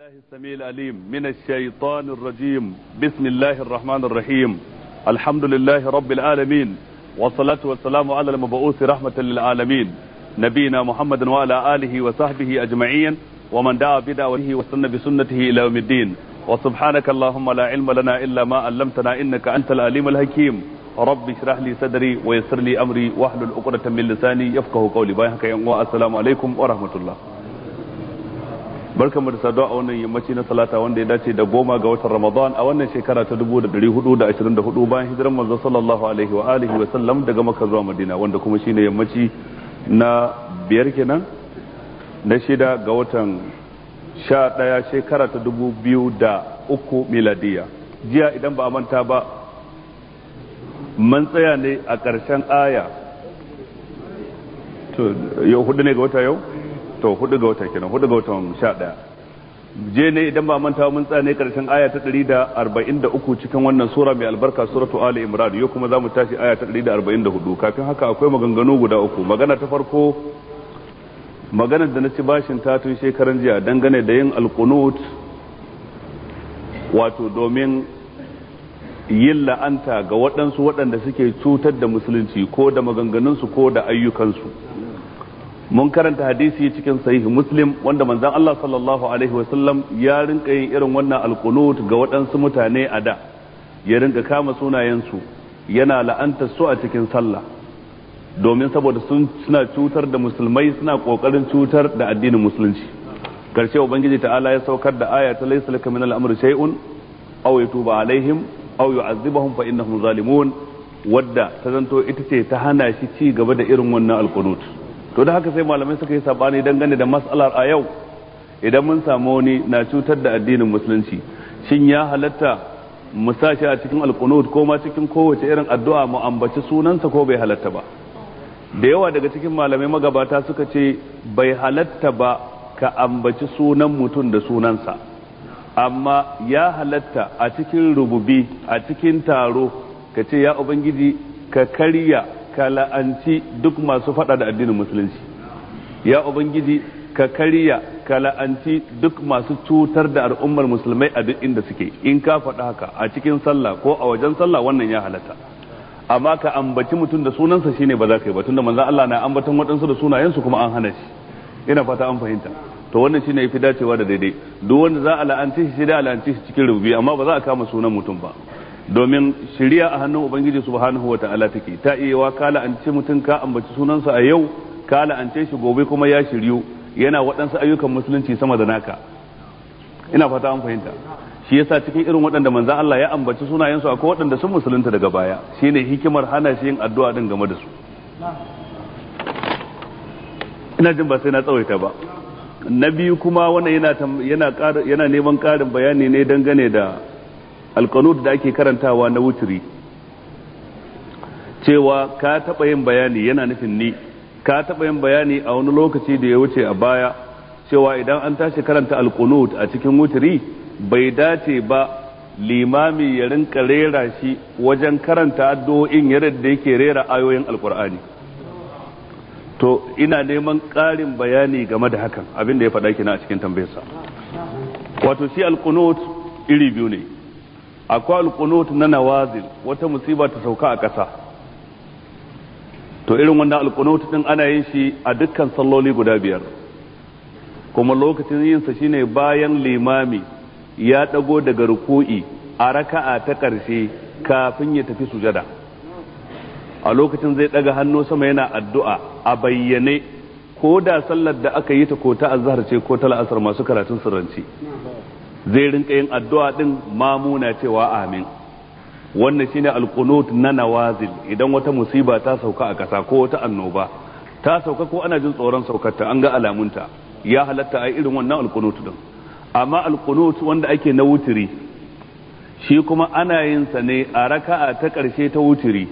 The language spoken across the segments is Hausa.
بالله السميع العليم من الشيطان الرجيم. بسم الله الرحمن الرحيم. الحمد لله رب العالمين، والصلاة والسلام على المبعوث رحمة للعالمين نبينا محمد وعلى آله وصحبه أجمعين ومن دعا بدعوته واستنى بسنته إلى يوم الدين. وسبحانك اللهم لا علم لنا إلا ما علمتنا إنك أنت العليم الحكيم. رب اشرح لي صدري ويسر لي أمري واحلل عقدة من لساني يفقهوا قولي. السلام عليكم ورحمة الله. barkamu da saduwa a wannan yammaci na talata wanda ya dace da 10 ga watan Ramadan a wannan shekara ta 1424 bayan hijiran manzo sallallahu alaihi wa alihi wa sallam daga Makka zuwa Madina, wanda kuma shine yammaci na 5 kenan na 6 ga watan 11 shekara ta 2003 miladiya. Jiya idan ba a manta ba mun tsaya ne a ƙarshen aya to yau 4 ne ga wata yau to 4 ga wata kenan 4 ga watan 11 je ne idan ba manta mun tsane karshen aya ta 143 cikin wannan sura mai albarka suratu ali imran. yau kuma zamu tashi aya ta 144. kafin haka akwai maganganu guda uku. magana ta farko, maganar da na ci bashin ta tun shekaran jiya dangane da yin alqunut, wato domin yin la'anta ga waɗansu waɗanda suke cutar da musulunci ko da maganganunsu ko da ayyukansu. mun karanta hadisi cikin sahih muslim wanda manzon Allah sallallahu alaihi wasallam ya rinka yin irin wannan alqunut ga waɗansu mutane a da, ya rinka kama sunayensu yana la'anta su a cikin sallah domin saboda suna cutar da musulmai, suna kokarin cutar da addinin musulunci. karshe ubangiji ta'ala ya saukar da aya ta laysa laka min al-amri shay'un aw yatuba alaihim aw yu'adhibuhum fa innahum zalimun, wadda ta zanto ita ce ta hana shi ci gaba da irin wannan alqunut. to da haka sai malamai suka yi sabani dangane da mas'alar a yau. idan mun samu wani na cutar da addinin musulunci, shin ya halatta mu sashi a cikin alqunut ko ma cikin kowace irin addu'a mu ambaci sunansa ko bai halatta ba? da yawa daga cikin malamai magabata suka ce bai halatta ba ka ambaci sunan mutum da sunansa, amma ya halatta a cikin rububi, a cikin taro ka ce ya ubangiji ka karya ka la'anci duk masu fada da addinin musulunci, ya ubangiji ka karya ka la'anci duk masu cutar da al'ummar musulmai a duk inda suke. in ka faɗa haka a cikin sallah ko a wajen sallah wannan ya halatta, amma ka ambaci mutum da sunansa shine ba za ka yi ba, tunda manzon Allah na ambaton waɗansu da sunayensu kuma an hana shi. ina fata an fahimta. to wannan shine yafi dacewa da daidai. duk wanda za a la'anci shi sai da a la'anci shi cikin rububi, amma ba za a kama sunan mutum ba, domin shiriya a hannun ubangiji subhanahu wata'ala take. ta iya ka la'anci mutum ka ambaci sunansa a yau, ka la'ance shi gobe kuma ya shiryu yana waɗansu ayyukan musulunci sama da naka. ina fata an fahimta. shi yasa cikin irin waɗanda manzon Allah ya ambaci sunayensu akwai waɗanda sun musulunta daga baya, shine hikimar hana shi yin addu'a din game da su. ina jin ba sai na tsawaita ba. na biyu kuma wannan yana neman ƙarin bayani ne dangane da alqanut da ake karantawa na wuturi, cewa ka taɓa yin bayani, yana nufin ni ka taɓa yin bayani a wani lokaci da ya wuce a baya cewa idan an tashi karanta alqunut a cikin wuturi bai dace ba limami ya rinka rera shi wajen karanta addu'o'in yadda yake rera ayoyin alqur'ani. to ina neman ƙarin bayani game da hakan, abin da ya faɗa kina a cikin tambayarsa. wato shi alqunut iri biyu ne. akwai alqunut na nawazil, wata musiba ta sauka a ƙasa, to irin wannan alqunut din ana yin shi a dukkan salloli guda 5, kuma lokacin yin sa shine bayan limami ya dago daga ruku'i a raka'a ta ƙarshe kafin ya tafi sujada. a lokacin zai daga hannu sama yana addu'a a bayyane, ko da sallar da aka yi ta ko ta azhar ce ko ta la'asar masu karatun sirranci, zai rinka yin addu'a din mamuna cewa amin. wannan shine alqunut na nawazil. idan wata musiba ta sauka a kasa ko wata annoba ta sauka ko ana jin tsoron saukarta, an ga alamunta, ya halatta a irin wannan alqunut din. amma alqunut wanda ake na wutiri, shi kuma ana yin sa ne a raka'a ta ƙarshe ta wutiri,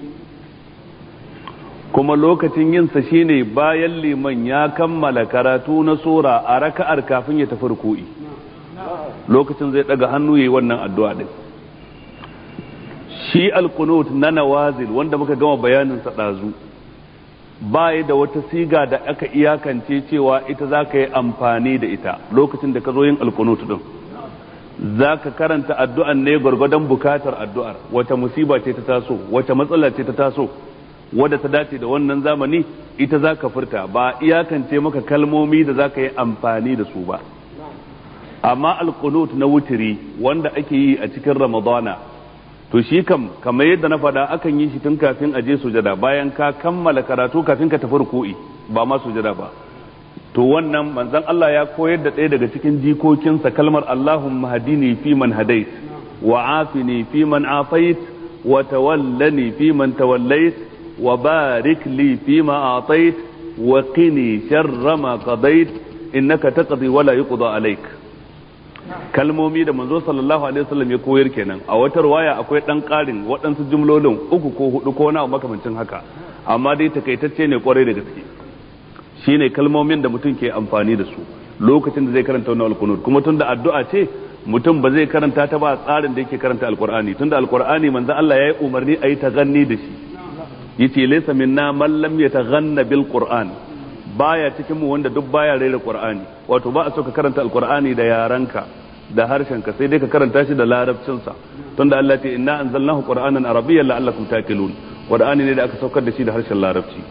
kuma lokacin yin sa shine bayan liman ya kammala karatu na sura a raka'ar kafin ya tafi ruku'i. lokacin zai daga hannu yayi wannan addu'a din. shi alqunut na nawazil wanda muka gama bayanin sa dazu, bai da wata siga da aka iyakance cewa ita za ka yi amfani da ita lokacin da ka zo yin alqunut din. zaka karanta addu'an ne gwargwadon bukatar addu'ar, wata musiba ce ta taso, wata matsala ce ta taso wadda ta dace da wannan zamani, ita zaka furta, ba iyakance maka kalmomi da zaka yi amfani da su ba. Amma alqunut na wutiri wanda ake yi a cikin ramadana, to shi kamar yadda na faɗa akan yi shi tun kafin a je sujada, bayan ka kammala karatu kafin ka tafi ruku'i, ba ma sujada ba. To wannan manzon Allah ya koyar da ɗaya daga cikin jikokinsa kalmar Allahumma hadini fi man hadait wa afini fi man afait wa tawallani fi man tawallait wa barik li fi ma atait wa qini sharra ma qadait innaka taqdi wa la yuqda alayk. Kalmomi da manzo sallallahu alaihi wasallam ya koyar kenan. A wata riwaya akwai dan karin waɗansu jumlolin 3 ko 4 ko na makamancin haka, amma dai takaitacce ne kwarai da gaske. Shine kalmomin da mutum ke amfani da su lokacin da zai karanta wannan alqunut. Kuma tunda addu'a ce, mutum ba zai karanta ta ba tsarin da yake karanta alqur'ani, tunda alqur'ani manzo Allah yayi umarni ayi taganni da shi. Yace laysa minna man lam yataghanna bil qur'an, baya cikin mu wanda duk baya rera qur'ani. Wato ba a so ka karanta alqur'ani da yaranka da harshenka, sai dai ka karanta shi da larabcin sa, tunda Allah ce inna anzalnahu qur'anan arabiyyan la'allakum taqilun. Qur'ani ne da aka saukar da shi da harshen larabci.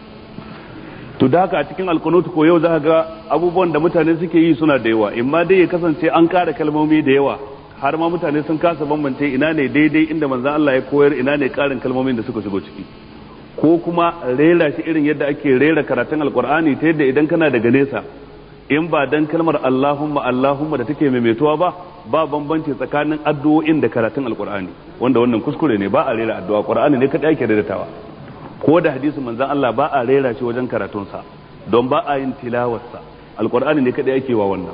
To da haka a cikin alqunut ko yau za ga abubuwan da mutane suke yi suna da yawa, imma dai ya kasance an ƙara kalmomi da yawa har ma mutane sun kasa bambance ina ne daidai inda manzon Allah ya koyar, ina ne ƙarin kalmomin da suka shigo ciki, ko kuma rera shi irin yadda ake rera karatun alqur'ani ta yadda idan kana daga nesa, in ba dan kalmar Allahumma Allahumma da take maimaituwa ba bambanci tsakanin addu'o'in da karatun alqur'ani, wanda wannan kuskure ne. Ba a rera addu'a, qur'ani ne kadai ake reratawa. Ko da hadisin manzon Allah ba a rera shi wajen karatunsa, don ba a yin tilawarsa. Alqur'ani ne kadai ake wa wannan.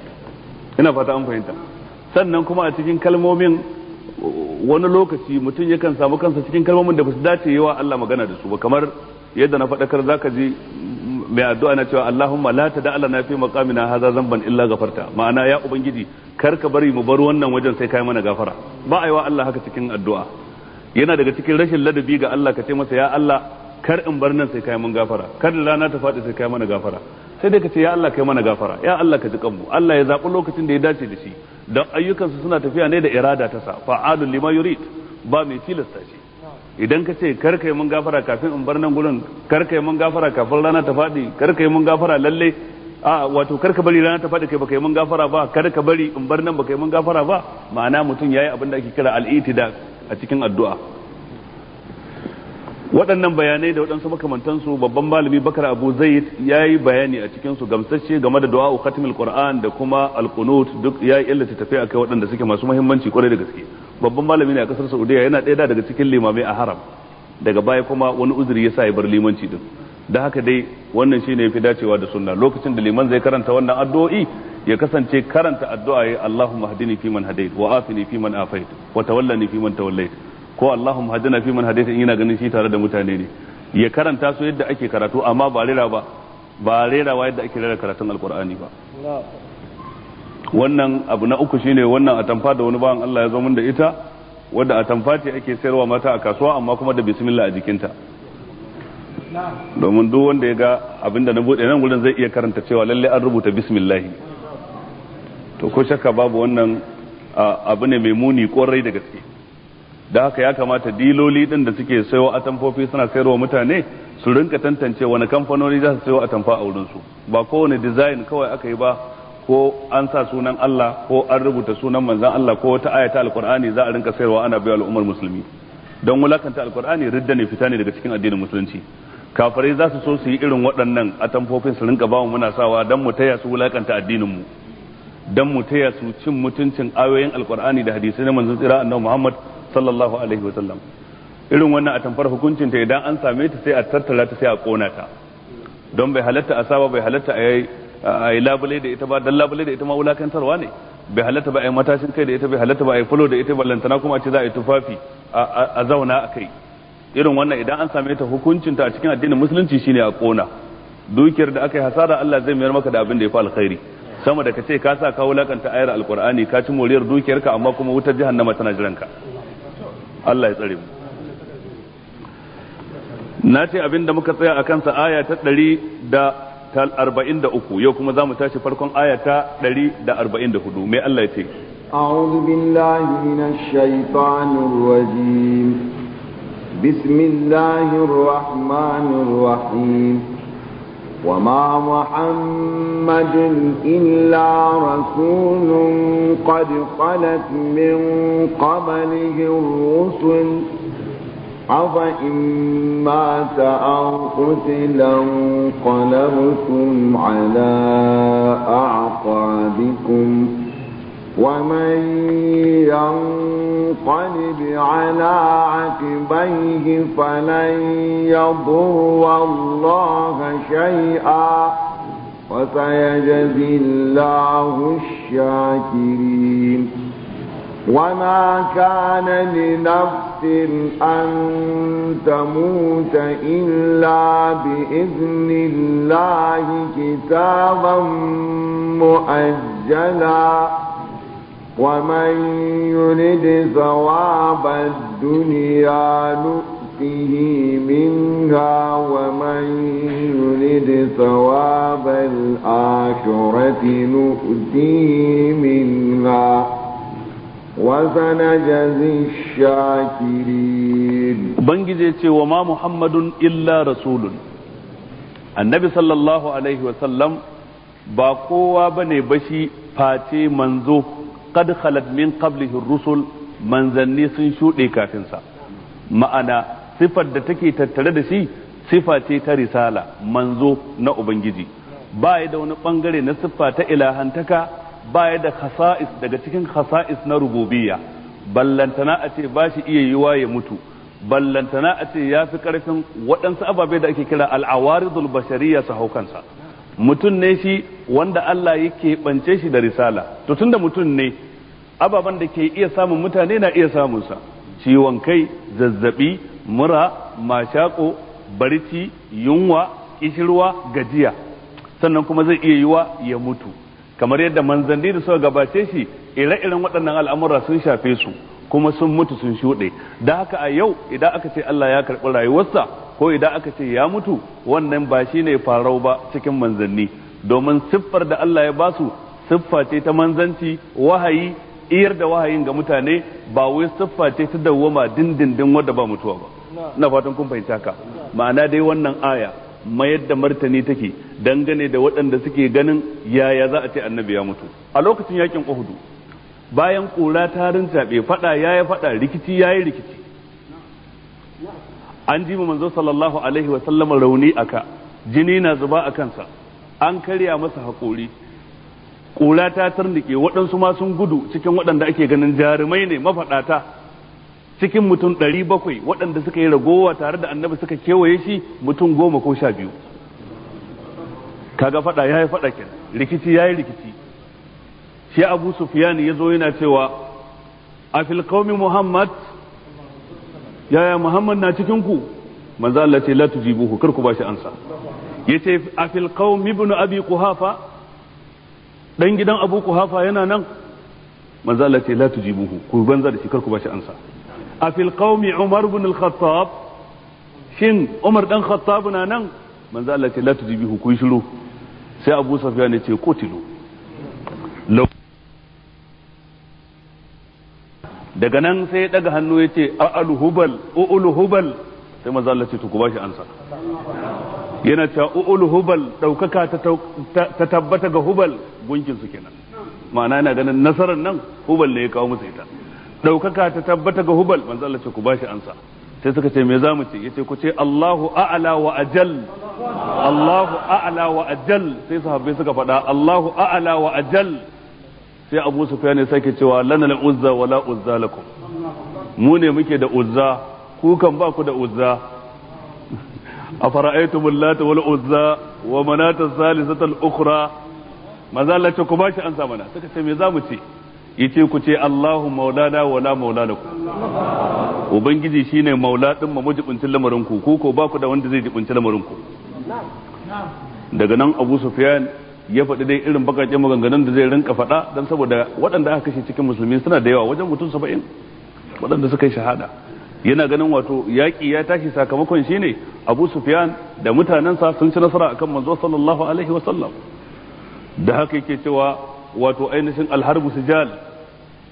Ina fata an fahimta. Sannan kuma a cikin kalmomin wani lokaci mutum yakan samu kansa cikin kalmomin da ba su dace yawa Allah magana da su ba, kamar yadda na faɗakar zaka ji mai addu'a na cewa Allahumma la tada lana fi maqamina hadha zamban illa ghafarta, ma'ana ya ubangiji kar ka bari mu bar wannan wajen sai kai mana gafara. Ba a yi wa Allah haka cikin addu'a. Yana daga cikin rashin ladabi ga Allah ka ce masa ya Allah kar in bar nan sai kai mun gafara, kar rana ta faɗi sai kai mana gafara. Sai dai ka ce ya Allah kai mana gafara, ya Allah ka ji kanmu. Allah ya zaɓi lokacin da ya dace da shi, don ayyukansu suna tafiya ne da irada ta sa, fa'alul lima yurid, ba mai tilasta shi. Idan ka ce kar kai mun gafara kafin in bar nan gurin, kar kai mun gafara kafin rana ta faɗi, kar kai mun gafara lalle wato kar ka bari rana ta faɗi kai baka yi mun gafara ba, kar ka bari in bar nan baka yi mun gafara ba, ma'ana mutum yayi abin da ake kira al-i'tida a cikin addu'a. Waɗannan bayanai da waɗansu makamantansu babban malami Bakar Abu Zaid ya yi bayani a cikinsu gamsashe game da du'a khatimul Qur'an da kuma alqunut, duk ya yi illata tafiya kai waɗanda suke masu muhimmanci kwarai da gaske. Babban malami ne a kasar Saudiya, yana ɗaya daga cikin limamai a haram, daga baya kuma wani uzuri ya sa ya bar limanci din. Da haka dai wannan shine yafi dacewa da sunna. Lokacin da liman zai karanta wannan addu'o'i ya kasance karanta addu'a ya Allahumma hadini fi man hadait wa afini fi man afait wa tawallani fi man tawallait, ko Allahumma hadina fi man hadait in yana ganin shi tare da mutane ne, ya karanta su yadda ake karatu, amma ba rerawa yadda ake rera karatun alqur'ani ba. Wannan abu na uku shine wannan atamfa da wani bawan Allah ya zo mun da ita, wadda atamfa ce ake sayarwa mata a kasuwa amma kuma da bismillah a jikinta, domin duk wanda ya ga abinda na bude nan gurin zai iya karanta cewa lalle an rubuta bismillah. To ko shakka babu wannan abu ne mai muni kwarai da gaske. Da haka ya kamata diloli din da suke sayo atamfofi suna sayarwa mutane su rinka tantance wani kamfanoni za su sayo atamfa a wurin su, ba kowane design kawai aka yi ba, ko an sa sunan Allah ko an rubuta sunan manzon Allah ko wata ayata alqur'ani za a rinka sayarwa ana bayar al'ummar musulmi. Don wulakanta alqur'ani ridda ne, fita ne daga cikin addinin musulunci. Kafirai za su so su yi irin waɗannan atamfofin su rinka bamu muna sawa dan mu taya su wulakanta addinin mu, dan mu taya su cin mutuncin ayoyin alqur'ani da hadisi na manzon tsira annabi Muhammad sallallahu alaihi wa sallam. Irin wannan atamfar hukuncin ta idan an same ta sai a tattara ta sai a kona ta, don bai halatta a saba, bai halatta a yi labule da ita ba, dan labule da ita ma wulakantarwa ne. Bai halatta ba a yi matashin kai da ita, bai halatta ba a yi fulo da ita, ballantana kuma a ce za a yi tufafi a zauna a kai. Irin wannan idan an same ta hukuncin ta a cikin addinin musulunci shine a kona. Dukiyar da aka yi hasara Allah zai mayar maka da abin da ya fi alkhairi, sama da ka ce ka sa ka wulakanta ayar alqur'ani, ka ci moriyar dukiyarka amma kuma wutar jahannama tana jiranka. Allah ya tsare mu. Na ce abin da muka tsaya a kansa aya ta 143, yau kuma za mu tashi farkon aya ta 144. Mai Allah ya ce? أعوذ بالله من الشيطان الرجيم بسم الله الرحمن الرحيم وما محمد إلا رسول قد خلت من قبله الرسل أفإن مات أو قتلا انقلبتم على أعقابكم ومن ينقلب على عقبيه فلن يضر الله شيئا وسيجزي الله الشاكرين وما كان لنفس أن تموت إلا بإذن الله كتابا مؤجلا ومن يرد ثواب الدنيا نؤته منها ومن يرد ثواب الآخرة نؤته منها وسنجزي الشاكرين بنجي وما محمد إلا رسول النبي صلى الله عليه وسلم ba kowa bane bashi face manzo qad khalat min qablihi ar-rusul manzanni sun shuɗe kafin sa ma'ana sifar da take tattare da shi sifa ce ta risala manzo na ubangiji ba ya da wani bangare na siffa ta ilahantaka ba ya da khasa'is daga cikin khasa'is na rububiyya ballantana a ce ba shi iya yiwa ya mutu ballantana a ce ya fi karfin waɗansu ababe da ake kira al-awaridul bashariyya su haukansa mutum ne shi wanda Allah yake bance shi da risala to tunda mutum ne ababen da ke iya samun mutane na iya samun sa ciwon kai zazzabi mura mashako barci yunwa kishirwa gajiya sannan kuma zai iya yiwa ya mutu kamar yadda manzanni da suka gabace shi ire-iren waɗannan al'amura sun shafe su kuma sun mutu sun shuɗe da haka a yau idan aka ce Allah ya karɓi rayuwarsa ko idan aka ce ya mutu wannan ba shi ne farau ba cikin manzanni domin siffar da Allah ya basu siffa ce ta manzanci wahayi iyar da wahayin ga mutane ba wai siffa ce ta dawwama dindindin wadda ba mutuwa ba ina fatan kun fahimta ka ma'ana dai wannan aya mayar da martani take dangane da waɗanda suke ganin yaya za a ce annabi ya mutu a lokacin yakin Uhud bayan kura ta rintabe fada yayi fada rikici yayi rikici an ji manzo sallallahu alaihi wa sallam rauni aka jini na zuba a kansa an karya masa haƙori kura ta turnike waɗansu ma sun gudu cikin waɗanda ake ganin jarumai ne mafaɗata cikin mutum 700 waɗanda suka yi ragowa tare da annabi suka kewaye shi mutum 10 ko 12 kaga fada yayi fada kenan rikici yayi rikici shi Abu Sufyan yazo yana cewa a fil qaumi Muhammad yaya Muhammad na cikin ku manzo Allah ce la tujibuhu kar ku bashi ansa yace a fil qaumi ibn Abi Quhafa dan gidan Abu Quhafa yana nan manzo Allah ce la tujibuhu ku banza da shi kar ku bashi ansa a fil qaumi Umar ibn al-Khattab shin Umar dan Khattab na nan manzo Allah ce la tujibuhu ku shiru sai Abu Sufyan ya ce qutilu daga nan sai ya daga hannu ya ce a'alu hubal u'ulu hubal sai manzo Allah ce to ku bashi ansa yana cewa u'ulu hubal daukaka ta tabbata ga hubal gunkin su kenan ma'ana yana ganin nasarar nan hubal ne ya kawo musu ita daukaka ta tabbata ga hubal manzo Allah ce ku bashi ansa sai suka ce me zamu ce yace ku ce Allahu a'la wa ajal Allahu a'la wa ajal sai sahabbai suka faɗa Allahu a'la wa ajal sai Abu Sufyan ya sake cewa lana al-uzza wala uzza lakum mu ne muke da uzza ku kan ba ku da uzza afara'aytum allata wal uzza wa manata salisata al-ukhra maza Allah ce ku bashi ansa mana suka ce me zamu ce yace ku ce Allahu maulana wala maula lakum ubangiji shine maula din mu mujibincin lamarin ku ko ba ku da wanda zai jibinci lamarin ku daga nan Abu Sufyan ya faɗi dai irin bakaƙen maganganun da zai rinka faɗa don saboda waɗanda aka kashe cikin musulmi suna da yawa wajen mutum 70 waɗanda suka yi shahada yana ganin wato yaƙi ya tashi sakamakon shine Abu Sufyan da mutanensa sun ci nasara akan manzo sallallahu alaihi wa sallam da haka yake cewa wato ainihin alharbu sijal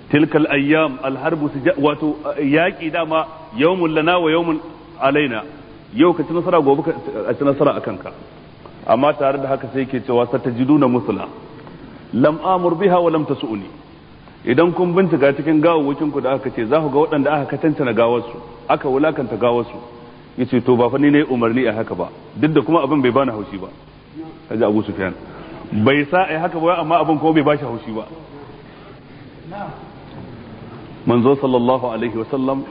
tilkal ayyam alharbu wato yaki dama yawmun lana wa yawmun alaina, yau ka ci nasara gobe ka ci nasara akan ka. amma tare da haka sai yake cewa satajiduna musla lam amur biha wa lam tasuni, idan kun bincika cikin gawawwakin ku da aka ce za ku ga waɗanda aka katanta na gawarsu aka wulakanta gawarsu, yace to ba fa ni ne umarni a haka ba, duk da kuma abin bai bani haushi ba. kaji Abu Sufyan bai sa ai haka ba, amma abin kuma bai bashi haushi ba. manzo sallallahu alaihi wasallam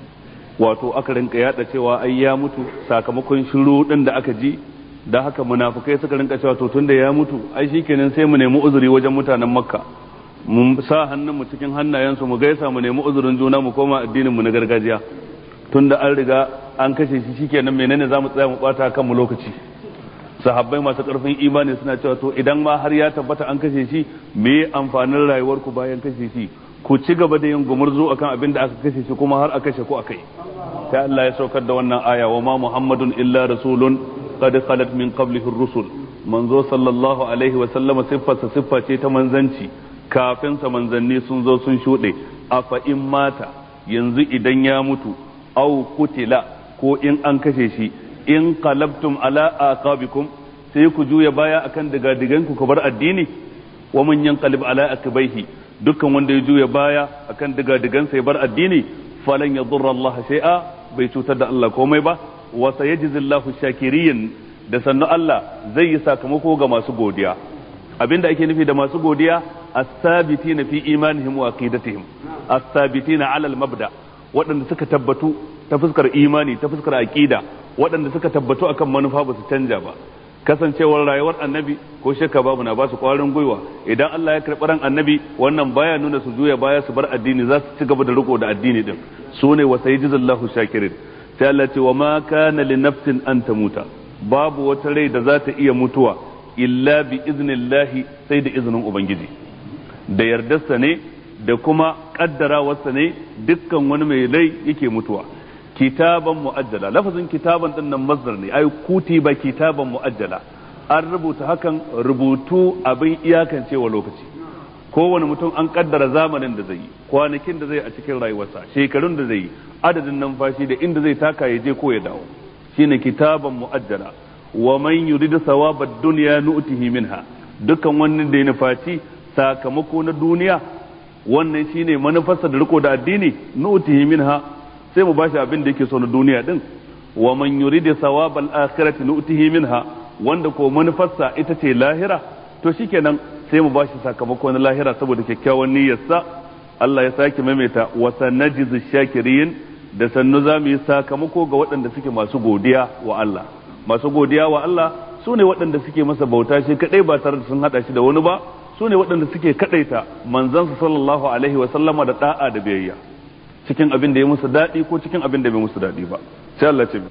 wato aka rinka yada cewa ai ya mutu sakamakon shiru din da aka ji, da haka munafikai suka rinka cewa to tunda ya mutu ai shikenan sai mu nemi uzuri wajen mutanen Makka, mun sa hannun mu cikin hannayensu mu gaisa mu nemi uzurin juna mu koma addinin mu na gargajiya, tunda an riga an kashe shi shikenan menene zamu tsaya mu bata kanmu lokaci. sahabbai masu karfin imani suna cewa to idan ma har ya tabbata an kashe shi, me amfanin rayuwar ku bayan kashe shi? ku ci gaba da yin gumurzu akan abin da aka kashe shi kuma har aka kashe ku akai. sai Allah ya saukar da wannan aya, wa ma Muhammadun illa rasulun qad khalat min qablihi ar-rusul. manzo sallallahu alaihi wa sallama siffa ce ta manzanci, kafin sa manzanni sun zo sun shuɗe. afa in mata, yanzu idan ya mutu, au kutila, ko in an kashe shi, in qalabtum ala aqabikum, sai ku juya baya akan digadigan ku bar addini. wa man yanqalib ala akbaihi, dukkan wanda ya juya baya akan digadigan sai bar addini, falan yadurra Allah shay'a, bai cutar da Allah komai ba. wa sayajizillahu shakirin, da sannu Allah zai yi sakamako ga masu godiya. abinda ake nufi da masu godiya, as-sabitina fi imanihim wa aqidatihim, as-sabitina ala al-mabda, waɗanda suka tabbatu ta fuskar imani, ta fuskar aqida, waɗanda suka tabbatu akan manufa ba su canja ba. kasancewar rayuwar annabi ko shakka babu na ba su kwarin gwiwa, idan Allah ya karɓi ran annabi wannan baya nuna su juya baya su bar addini, za su ci gaba da riko da addini din. su ne wa sayajizallahu shakirin. sai Allah ce wa ma kana li nafsin an tamuta, babu wata rai da za ta iya mutuwa illa bi iznillahi, sai da izinin ubangiji, da yardarsa ne da kuma kaddarawarsa ne dukkan wani mai rai yake mutuwa. kitaban mu'ajjala, lafazin kitaban din nan masdar ne, ai kutiba kitaban mu'ajjala, an rubuta hakan rubutu abin iyakancewa lokaci. kowane mutum an kaddara zamanin da zai yi, kwanakin da zai a cikin rayuwarsa, shekarun da zai yi, adadin numfashi da inda zai taka ya je ko ya dawo, shine kitaban mu'ajjala. wa man yuridu thawabad dunya nu'tihi minha, dukkan wani da ya nufaci sakamako na duniya, wannan shine manufarsa da riko da addini, nu'tihi minha, sai mu bashi abin da yake so na duniya din. wa man yuridu thawabal akhirati nu'tihi minha, wanda ko manufarsa ita ce lahira, to shikenan sai mu bashi sakamako na lahira saboda kyakkyawan niyyarsa. Allah ya sake maimaita wa sanajzi shakirin, da sannu za mu yi sakamako ga waɗanda suke masu godiya wa Allah. masu godiya wa Allah su ne waɗanda suke masa bauta shi kadai ba tare da sun hada shi da wani ba, su ne waɗanda suke kadaita manzansa sallallahu alaihi wa sallama da da'a da biyayya cikin abin da ya musu daɗi ko cikin abin da bai musu daɗi ba. sai Allah ce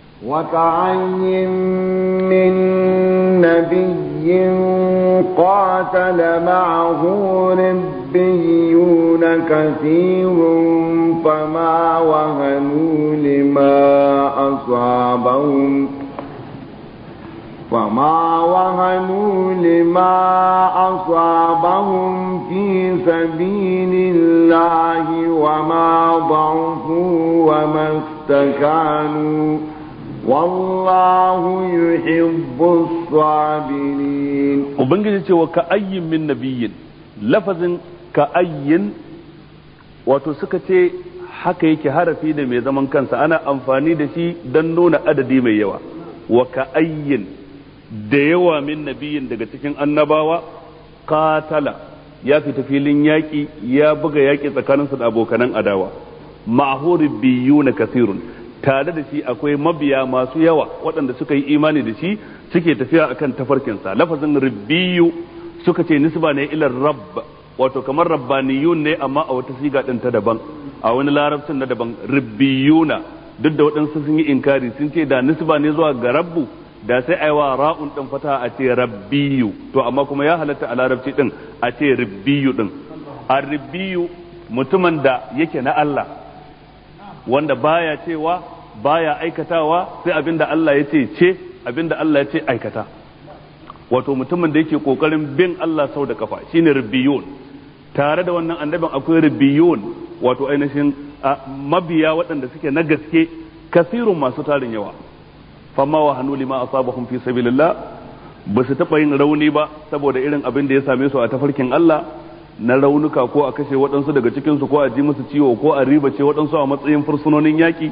وكأين من نبي قاتل معه ربيون كثير فما وهنوا لما أصابهم في سبيل الله وما ضعفوا وما استكانوا والله يحب الصابرين. وبنجي وكأي من نبي، لفظ كأي wato suka ce haka yake harafi da mai zaman kansa, ana amfani da shi don nuna adadi mai yawa. wa ka'ayyin, da yawa min nabiyin daga cikin annabawa, qatala, ya fita filin yaƙi ya buga yaƙi tsakaninsa da abokanan adawa. ma'ahu ribbiyuna kasirun, tare da shi akwai mabiya masu yawa waɗanda suka yi imani da shi suke tafiya akan tafarkinsa. lafazin ribbiyu suka ce nisba ne ilar rabb, wato kamar rabbaniyun ne amma a wata siga ɗin ta daban, a wani larabcin na daban. ribbiyuna, duk da waɗansu sun yi inkari sun ce da nisba ne zuwa ga rabbu da sai aiwa ra'un ɗin fata a ce rabbiyu, to amma kuma ya halatta a larabci ɗin a ce ribbiyu ɗin. a ribbiyu mutumin da yake na Allah, wanda baya cewa baya aikatawa sai abinda Allah ya ce abinda Allah ya ce aikata, wato mutumin da yake kokarin bin Allah sau da kafa shine rabbiyun. tare da wannan annabin akwai rabbiyun wato ainihin mabiya waɗanda suke na gaske kasirun masu tarin yawa famma wa hanu lima asabahum fi sabilillah ba su taɓa yin rauni ba saboda irin abin da ya same su a tafarkin Allah na raunuka ko a kashe waɗansu daga cikinsu ko a ji musu ciwo ko a ribace waɗansu a matsayin fursunonin yaƙi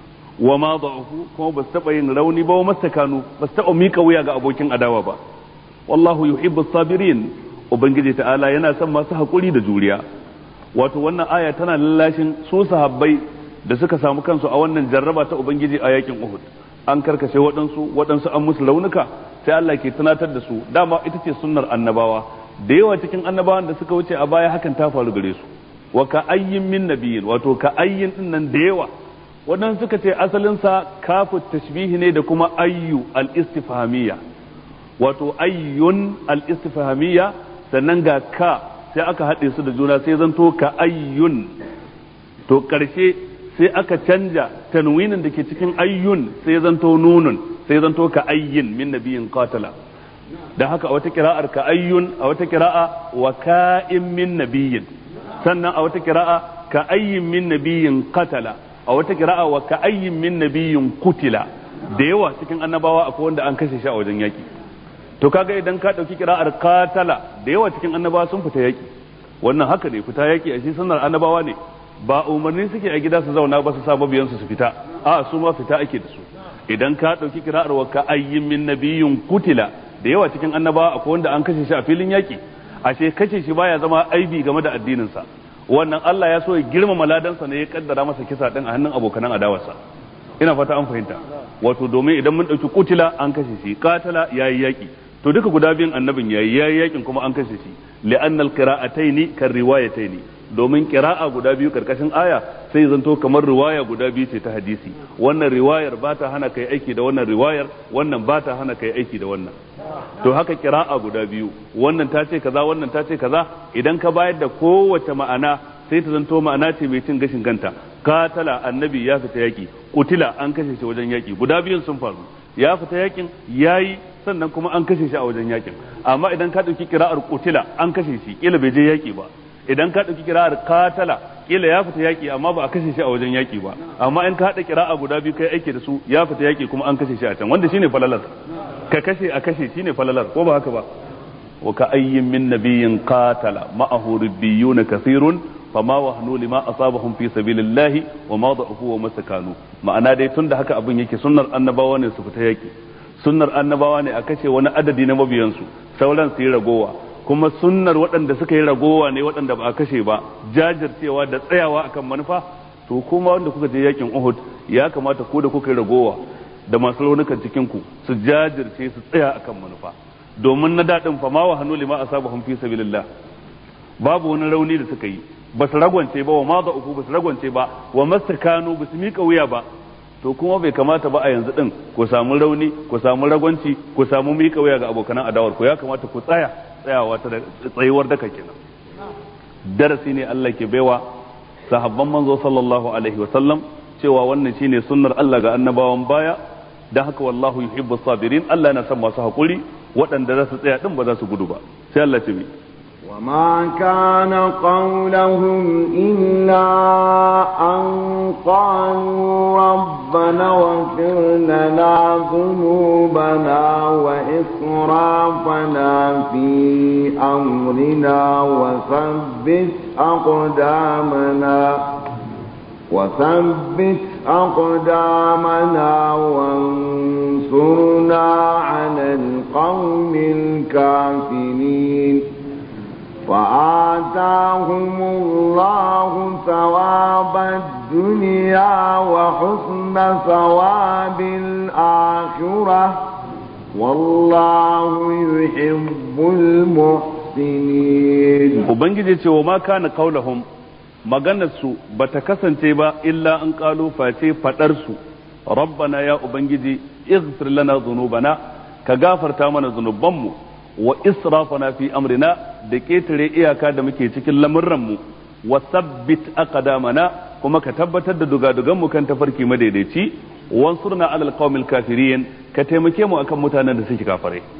wa ma da'ufu kuma ba su taɓa yin rauni ba wa mastakanu ba su taɓa mika wuya ga abokin adawa ba wallahu yuhibbu sabirin ubangiji ta'ala yana son masu haƙuri da juriya wato wannan aya tana lallashin su sahabbai da suka samu kansu a wannan jarraba ta ubangiji a yakin Uhud an karkashe waɗansu an musu raunuka sai Allah ke tunatar da su dama ita ce sunnar annabawa da yawa cikin annabawan da suka wuce a baya hakan ta faru gare su wa ka ayyin min nabiyyin wato ka ayyin din nan da yawa waɗansu suka ce asalin sa kafu tashbihi ne da kuma ayyu al-istifhamiyya wato ayyun al-istifhamiyya sannan ga ka sai aka haɗe su da juna sai zanto ka ayyun to ƙarshe sai aka canja tanwinin da ke cikin ayyun sai zanto nunun sai zanto ka ayyin min nabiyin qatala da haka a wata kira'ar ka ayyun a wata kira'a wa ka'in min nabiyin sannan a wata kira'a ka ayyin min nabiyin qatala a wata kira'a wa ka ayyin min nabiyin kutila da yawa cikin annabawa akwai wanda an kashe shi a wajen yaki to kaga idan ka dauki kira'ar qatala da yawa cikin annabawa sun fita yaki wannan haka ne fita yaki a shi sunnar annabawa ne ba umarni suke a gida su zauna ba su sa mabiyansu su fita a su ma fita ake da su idan ka dauki kira'ar wa ka ayyin min nabiyyun kutila da yawa cikin annabawa akwai wanda an kashe shi a filin yaki ashe kashe shi baya zama aibi game da addinin sa wannan Allah ya so ya girmama ladansa ne ya kaddara masa kisa din a hannun abokan adawarsa ina fata an fahimta wato domin idan mun dauki kutila an kashe shi qatala yayi yaki to duka guda biyun annabin yayi yakin kuma an kashe shi li'annal qira'ataini kan riwayataini domin qira'a guda biyu karkashin aya sai zanto kamar riwaya guda biyu ce ta hadisi wannan riwayar ba ta hana kai aiki da wannan riwayar wannan ba ta hana kai aiki da wannan to haka qira'a guda biyu wannan ta ce kaza wannan ta ce kaza idan ka bayar da kowace ma'ana sai ta zanto ma'ana ce mai cin gashin kanta katala annabi ya fita yaki kutila an kashe shi wajen yaki guda biyun sun faru ya fita yakin yayi sannan kuma an kashe shi a wajen yakin amma idan ka dauki kira'ar kutila an kashe shi kila bai je yaki ba idan ka dauki kira'ar katala kila ya fita yaki amma ba a kashe shi a wajen yaki ba amma in ka hada kira'a guda biyu kai aiki da su ya fita yaki kuma an kashe shi a can wanda shine falalar ka kashe a kashe shine falalar ko ba haka ba wa ka ayyin min nabiyyin qatala ma'ahu ribbiyun kathirun fama wahnu lima asabahum fi sabilillahi wa ma da'ufu wa mastakanu ma'ana dai tunda haka abin yake sunnar annabawa ne su fita yaki sunnar annabawa ne a kashe wani adadi na mabiyansu sauran su yi ragowa kuma sunnar waɗanda suka yi ragowa ne waɗanda ba a kashe ba jajircewa da tsayawa akan manufa to kuma wanda kuka je yakin Uhud ya kamata ku da kuka yi ragowa da masu raunukan cikin ku su jajirce su tsaya akan manufa domin na dadin fa ma wa hanu lima asabahum fi sabilillah babu wani rauni da suka yi ba su ragwance ba wa ma da'ufu ba su ragwance ba wa mastakanu ba su mika wuya ba to kuma bai kamata ba a yanzu din ku samu rauni ku samu ragwanci ku samu mika wuya ga abokan adawar ku ya kamata ku tsayawa ta tsayuwar daka kenan darasi ne Allah ke baiwa sahabban manzo sallallahu alaihi wa sallam cewa wannan shine sunnar Allah ga annabawan baya dan haka wallahu yuhibbu sabirin Allah yana son masu hakuri waɗanda za su tsaya din ba za su gudu ba sai Allah ce mi وما كان قولهم إلا أن قالوا ربنا واغفر لنا ذنوبنا وإسرافنا في أمرنا وثبت أقدامنا وانصرنا على القوم الكافرين فآتاهم الله ثواب الدنيا وحسن ثواب الآخرة والله يحب المحسنين وبنجي ce wa ma kana qaulahum maganarsu bata kasance ba illa an qalu face fadar su rabbana ya ubangiji ighfir lana dhunubana ka gafarta mana zunubanmu wa israfana fi amrina da ketare iyaka da muke cikin lamurranmu wa sabbit aqdamana kuma ka tabbatar da dugadugan mu kan tafarki madaidaici wansurna alal qaumil kafirin ka taimake mu akan mutanen da suke kafirai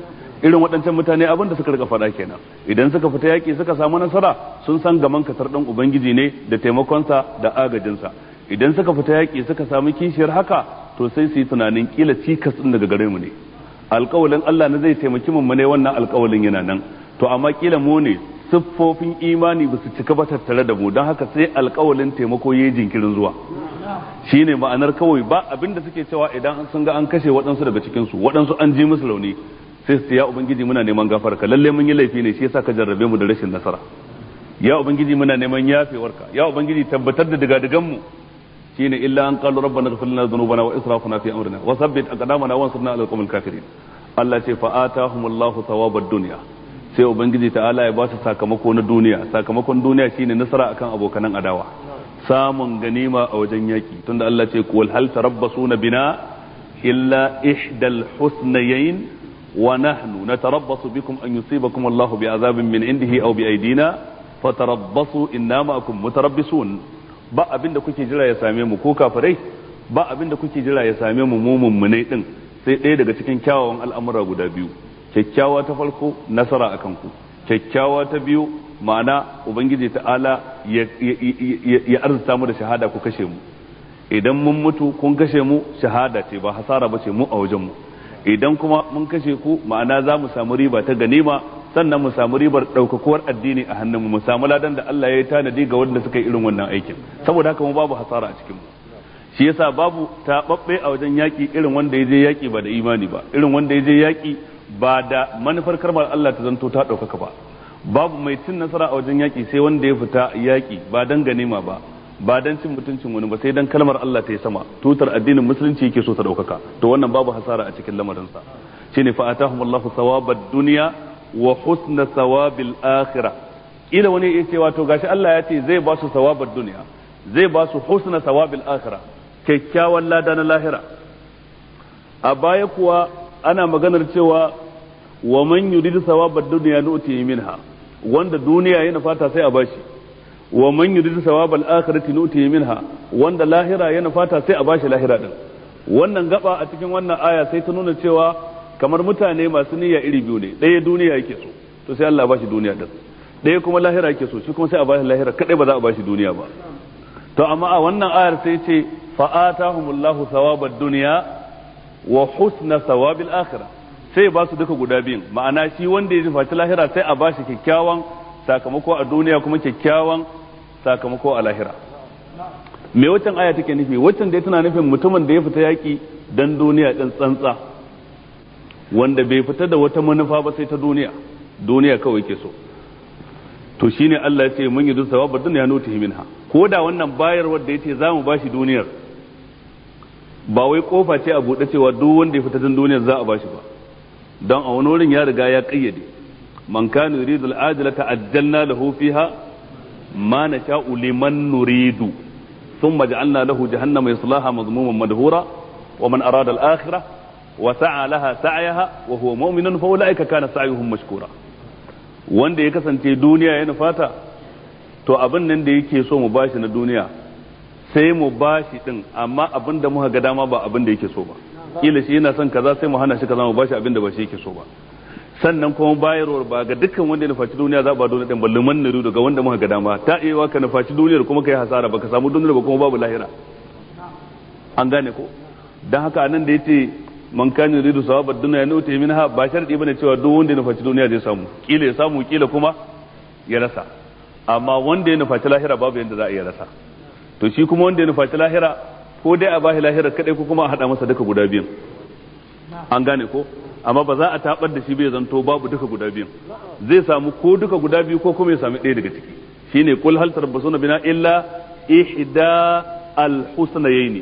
irin waɗancan mutane abin da suka rika faɗa kenan idan suka fita yaƙi suka samu nasara sun san gaman kasar ɗan ubangiji ne da taimakonsa da agajinsa idan suka fita yaƙi suka samu kishiyar haka to sai su yi tunanin kila cikas ɗin daga gare mu ne alƙawalin Allah na zai taimaki mu ne wannan alƙawalin yana nan to amma kila mu ne siffofin imani ba su cika ba tattare da mu don haka sai alƙawalin taimako yayi jinkirin zuwa shine ma'anar kawai ba abinda suke cewa idan sun ga an kashe waɗansu daga cikin su waɗansu an ji musu rauni sai su ya ubangiji muna neman gafarka lalle mun yi laifi ne shi yasa ka jarrabe mu da rashin nasara ya ubangiji muna neman yafewarka ya ubangiji tabbatar da digadigan mu shine illa an qalu rabbana ighfir lana dhunubana wa israfana fi amrina wa thabbit aqdamana wa ansurna ala alqawmil kafirin Allah ce fa atahumullahu thawabad dunya sai ubangiji ta'ala ya ba su sakamako na duniya sakamakon duniya shine nasara akan abokanan adawa samun ganima a wajen yaki tunda Allah ce qul hal tarabbasuna bina illa ihdal husnayayn wa nahnu natarabbasu bikum an yusibakum Allahu bi'adhabin min indihi aw bi aydina fatarabbasu inna ma'akum mutarabbisun ba abinda kuke jira ya same mu ko kafirai ba abinda kuke jira ya same mu mummunai din sai ɗaya daga cikin kyawawan al'amura guda biyu kyakkyawa ta farko nasara akan ku kyakkyawa ta biyu ma'ana ubangiji ta'ala ya arzuta mu da shahada ku kashe mu idan mun mutu kun kashe mu shahada ce ba hasara ba ce mu a wajen mu idan kuma mun kashe ku ma'ana za mu samu riba ta ganima sannan mu samu ribar ɗaukakuwar addini a hannun mu samu ladan da Allah ya yi tanadi ga wanda suka yi irin wannan aikin saboda haka mu babu hasara a cikin mu shi yasa babu taɓaɓɓe a wajen yaƙi irin wanda ya je yaƙi ba da imani ba irin wanda ya je yaƙi ba da manufar karmar Allah ta zanto ta ɗaukaka ba babu mai cin nasara a wajen yaƙi sai wanda ya fita yaƙi ba dan ganima ba ba dan cin mutuncin wani ba sai dan kalmar Allah ta yi sama tutar addinin musulunci yake so ta ɗaukaka to wannan babu hasara a cikin lamarinsa shine fa atahumullahu thawabad dunya wa husna thawabil akhirah ila wani ya ce wato gashi Allah ya ce zai ba su thawabad dunya zai ba su husna thawabil akhirah kyakkyawan lada na lahira a baya kuwa ana maganar cewa wa man yuridu thawabad dunya nu'tihi minha wanda duniya yana fata sai a bashi wa man yuridu thawabal akhirati nu'tihi minha wanda lahira yana fata sai a bashi lahira din wannan gaba a cikin wannan aya sai ta nuna cewa kamar mutane masu niyya iri biyu ne ɗaya duniya yake so to sai Allah ya bashi duniya din ɗaya kuma lahira yake so shi kuma sai a bashi lahira kadai ba za a bashi duniya ba to amma a wannan ayar sai ce fa atahumullahu thawabad dunya wa husna thawabil akhirah sai ba su duka guda biyun ma'ana shi wanda ya faci lahira sai a bashi kyakkyawan sakamako a duniya kuma kyakkyawan sakamako a lahira me waccan aya take nufi waccan dai tana nufin mutumin da ya fita yaki dan duniya din tsantsa wanda bai fita da wata manufa ba sai ta duniya kawai ke so to shine Allah ya ce mun yi dusawa dunya nutihi minha ko da wannan bayarwar da yace zamu bashi duniyar ba wai kofa ce a buɗe cewa duk wanda ya fita dan duniyar za a bashi ba don a wani wurin ya riga ya kayyade man kana yuridu al-ajilata ajjalna lahu fiha ma nasha'u liman nuridu thumma ja'alna lahu jahannama yaslaha madhmuman madhura wa man arada al-akhirah wa sa'a laha sa'yaha wa huwa mu'minun fa ulaika kana sa'yuhum mashkura wanda ya kasance duniya yana fata to abin nan da yake so mu bashi na duniya sai mu bashi din amma abin da muka ga dama ba abin da yake so ba kila shi yana son kaza sai mu hana shi kaza mu bashi abin da ba shi yake so ba sannan kuma bayarwar ba ga dukkan wanda ya nufaci duniya za ba dole din ballu man niru daga wanda muka ga dama ta iya ka nufaci duniyar kuma kai hasara baka samu duniyar ba kuma babu lahira an gane ko dan haka anan da yace man kana yuridu sawabad dunya nuti minha ba sharadi bane cewa duk wanda ya nufaci duniya zai samu kila ya samu kila kuma ya rasa amma wanda ya nufaci lahira babu yanda za a iya rasa to shi kuma wanda ya nufaci lahira ko dai a bashi lahira kadai ko kuma a hada masa duka guda biyun an gane ko amma ba za a tabar da shi bai zanto babu duka guda biyun zai samu ko duka guda biyu ko kuma ya sami ɗaya daga ciki shine kul hal tarabbasuna bina illa ihda al-husnayaini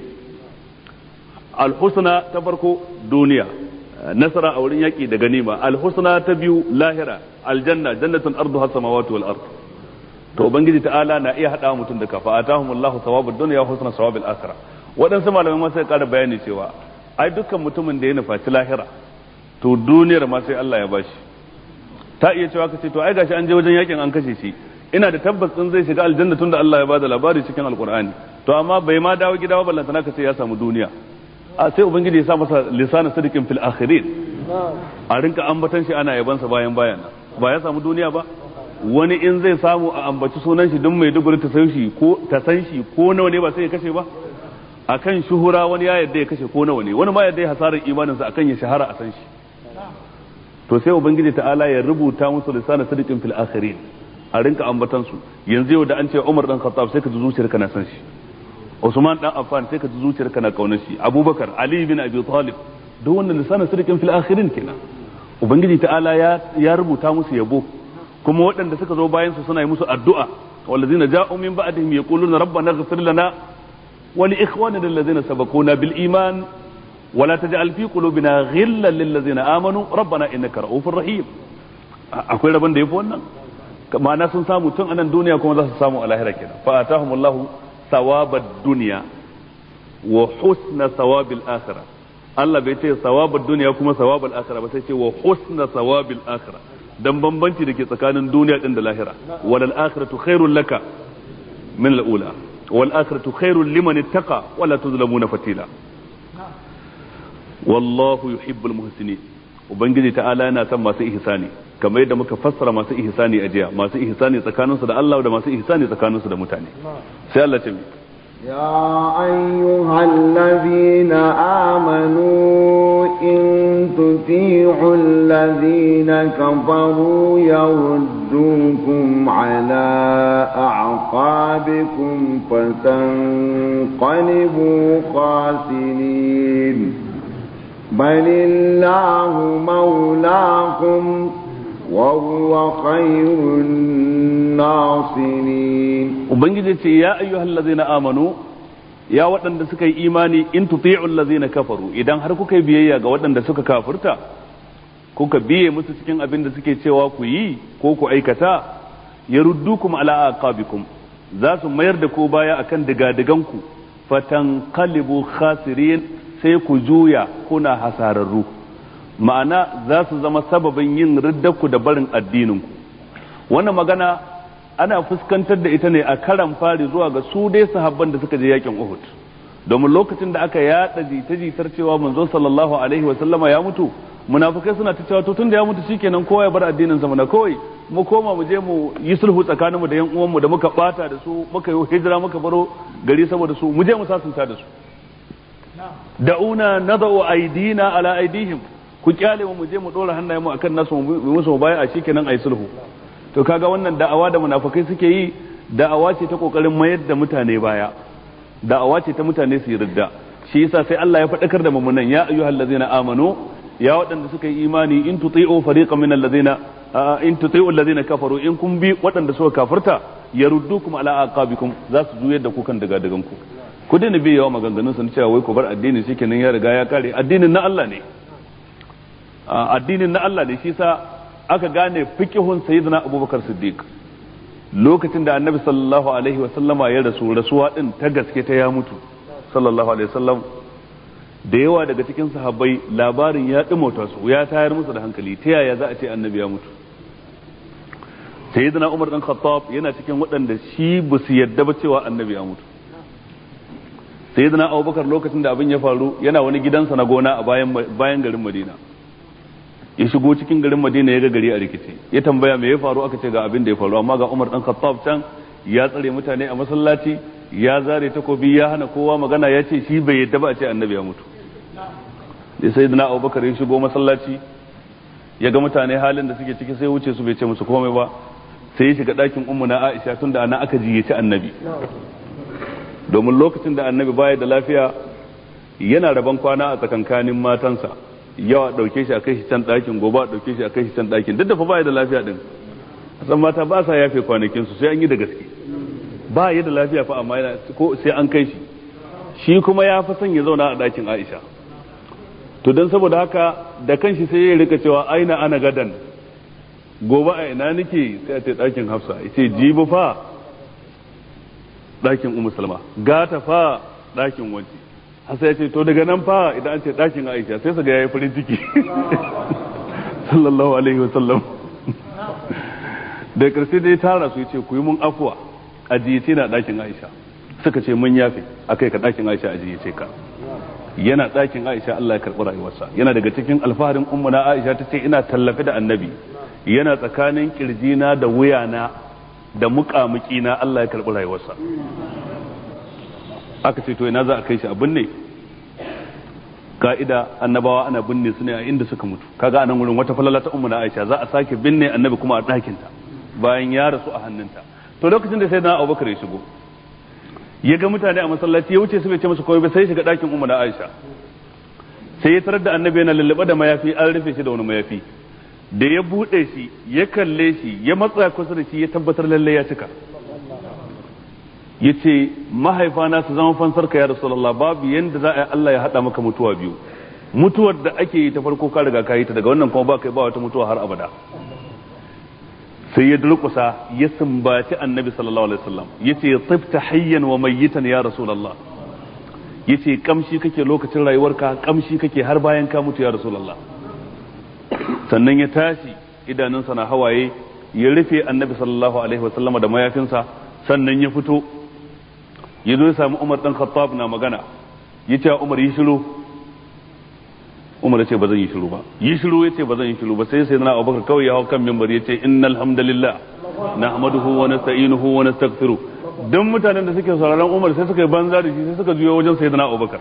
al-husna ta farko duniya nasara a wurin yaki da ganima al-husna ta biyu lahira aljanna jannatun arduha samawati wal ard to ubangiji ta'ala na iya hada mutum da kafa atahumullahu thawabud dunya wa husna thawabil akhirah wadansu malamai ma sai ƙara bayani cewa ai dukkan mutumin da ya nufaci lahira to duniyar ma sai Allah ya bashi ta iya cewa kace to ai gashi an je wajen yakin an kashe shi ina da tabbas din zai shiga aljanna tunda Allah ya bada labari cikin alqur'ani to amma bai ma dawo gida ba ballantana kace ya samu duniya a sai ubangiji ya sa masa lisanin sadiqin fil akhirin a rinka ambatan shi ana yabansa bayan ba ya samu duniya ba. Wani in zai samu a ambaci sunan shi don Maiduguri ta san shi ko nawa ne ba sai ya kashe ba. Akan shuhura wani ya yadda ya kashe ko nawa ne, wani ma yadda ya hasarar imaninsa akan ya shahara a san shi. To sai ubangiji ta'ala ya rubuta musu lisana sadiqin fil akhirin, a rinka ambatan su. Yanzu yau da an ce Umar dan Khattab sai ka ji zuciyarka na san shi, Usman dan Affan sai ka ji zuciyarka na kaunar shi, Abubakar, Ali bin Abi Talib, duk wannan lisana sadiqin fil akhirin kenan. Ubangiji ta'ala ya rubuta musu yabo, kuma waɗanda suka zo bayan su suna yi musu addu'a, wallazina ja'u min ba'dihim yaquluna rabbana ighfir lana wa li ikhwanina alladhina sabaquna bil iman wa la taj'al fi qulubina ghillan lil ladzina amanu rabbana innaka ra'ufur rahim. Akwai rabon da yafi wannan? Ma'ana sun samu tun anan duniya kuma za su samu a lahira kenan. Fa atahumullahu thawabad dunya wa husna thawabil akhirah. Allah bai ce thawabad dunya kuma thawabul akhirah ba, sai ce wa husna thawabil akhirah, dan bambanci da ke tsakanin duniya din da lahira. Wal akhiratu khairul laka min al ula wal akhiratu khairul liman ittaqa wa la tuzlamuna fatila. Wallahu yuhibbul muhsinin. Ubangiji ta'ala yana son masu ihsani, kamar yadda muka fassara masu ihsani a jiya, masu ihsani tsakaninsu da Allah da masu ihsani tsakaninsu da mutane. Sai Allah ce يا أيها الذين آمنوا إن تطيعوا الذين كفروا يردوكم على أعقابكم فتنقلبوا خاسرين بل الله مولاكم وهو خير الناصرين. Ubangiji ya ayyuhal ladzina amanu, ya waɗanda suka yi imani, in tuti'u allazina kafaru, idan har kuka yi biyayya ga waɗanda suka kafirta, kuka biye musu cikin abin da suke cewa ku yi ko ku aikata, yaruddukum ala aqabikum, za su mayar da ku baya akan digadiganku, fatanqalibu khasirin, sai ku juya kuna hasararru. Ma'ana za su zama sababin yin riddarku da barin addininku. Wannan magana ana fuskantar da ita ne a karan fari zuwa ga su dai sahabban da suka je yakin Uhud, domin lokacin da aka yada jita-jitar cewa manzo sallallahu alaihi wa sallama ya mutu, munafikai suna ta cewa to tunda ya mutu shikenan kowa ya bar addinin sa mana, kawai mu koma mu je mu yi sulhu tsakaninmu da yan uwanmu da muka bata da su, muka yi hijira muka baro gari saboda su, mu je mu sasanta da su. Da'una nadau aidina ala aidihim, ku kyale mu je mu dora hannayen mu akan nasu mu musu baya, shikenan ayi sulhu. To kaga wannan da'awa da munafikai suke yi, da'awa ce ta kokarin mayar da mutane baya, da'awa ce ta mutane su yi ridda. Shi yasa sai Allah ya faɗakar da mumunan, ya ayyuhal ladzina amanu, ya waɗanda suka yi imani, in tuti'u fariqan min alladzina in tuti'u alladzina kafaru, in kun bi waɗanda suka kafirta, yaruddukum ala aqabikum, za su juyar da ku kan daga ku. Ku daina bi yawa maganganun sun cewa wai ku bar addini shikenan ya riga ya kare. Addinin na Allah ne, addinin na Allah ne. Shi yasa aka gane fiqhun sayyidina Abubakar Siddiq lokacin da Annabi sallallahu alaihi wa sallama ya rasuwa din ta gaske ta ya mutu sallallahu alaihi wasallam. Da yawa daga cikin sahabbai labarin ya dumauta su, ya tayar musu da hankali, ta yaya za a ce Annabi ya mutu. Sayyidina Umar dan Khattab yana cikin waɗanda shi ba su yadda ba cewa Annabi ya mutu. Sayyidina Abubakar lokacin da abin ya faru yana wani gidansa na gona a bayan garin Madina. Ya shigo cikin garin Madina ya ga gari a rikice, ya tambaya me ya faru, aka ce ga abin da ya faru, amma ga Umar dan Khattab can ya tsare mutane a masallaci, ya zare takobi, ya hana kowa magana, ya ce shi bai yadda ba a ce Annabi ya mutu. Sai sayyidina Abubakar ya shigo masallaci, ya ga mutane halin da suke ciki, sai wuce su bai ce musu komai ba, sai ya shiga ɗakin ummu na Aisha tunda ana aka jiyaci Annabi. Domin lokacin da Annabi baya da lafiya yana rabon kwana a tsakankanin matansa, yawa dauke shi a kai shi can ɗakin, gobe a dauke shi a kai shi can ɗakin, duk da fa baya da lafiya din. San mata ba sa yafe kwanakin su, sai an yi da gaske. Ba ya da lafiya fa, amma yana ko sai an kai shi. Shi kuma ya fi son ya zauna a ɗakin Aisha. To dan saboda haka da kanshi sai ya rika cewa aina ana gadan, gobe a ina nake, sai a ce ɗakin Hafsa, ya ce jibi fa ɗakin Ummu Salma, gata fa ɗakin wanci. Hasa ya ce to daga nan fa idan an ce ɗakin Aisha, sai su ga yayi farin ciki sallallahu alaihi wasallam. Da karshe dai tara su yace ku yi mun afuwa, ajiyace na ɗakin Aisha. Suka ce mun yafe, akai ka ɗakin Aisha ajiyace ka. yana ɗakin Aisha Allah ya karɓi rayuwarsa. Yana daga cikin alfaharin ummuna Aisha ta ce ina tallafi da annabi yana tsakanin kirjina da wuyana da muƙamuƙina Allah ya karɓi rayuwarsa. Aka ce to ina za a kai shi a binne? Ka'ida annabawa ana binne su ne a inda suka mutu. Kaga anan wurin wata falala ta ummuna Aisha za a sake binne annabi kuma a ɗakinta bayan ya rasu a hannunta. To lokacin da sai na Abubakar ya shigo ya ga mutane a masallaci ya wuce su bai ce masa komai ba sai shiga ɗakin ummuna Aisha. Sai ya tarar da annabi yana lullube da mayafi an rufe shi da wani mayafi. Da ya buɗe shi ya kalle shi ya matsa kusa da shi ya tabbatar lalle ya cika. Yace mahaifana su zama fansarka ya Rasulullah, babu yanda za a yi Allah ya haɗa maka mutuwa biyu. Mutuwar da ake yi ta farko ka riga ka yi ta, daga wannan kuma ba kai ba wata mutuwa har abada. Sai ya durƙusa ya sumbaci annabi sallallahu alaihi wasallam yace tibta hayyan wa mayyitan ya Rasulullah. Yace kamshi kake lokacin rayuwarka, kamshi kake har bayan ka mutu ya Rasulullah. Sannan ya tashi idanunsa na hawaye ya rufe annabi sallallahu alaihi wasallama da mayafinsa, sannan ya fito ya zo ya samu Umar dan Khattab na magana. Yace Umar yi shiru. Umar yace ba zan yi shiru ba. Yi shiru yace ba zan yi shiru ba. Sai sayyidina Abubakar kawai ya hawo kan minbar yace innal hamdalillah nahmaduhu wa nasta'inuhu wa nastaghfiruh. Dan mutanen da suke sauraron Umar sai suka yi banza da shi, sai suka juyo wajen sayyidina Abubakar.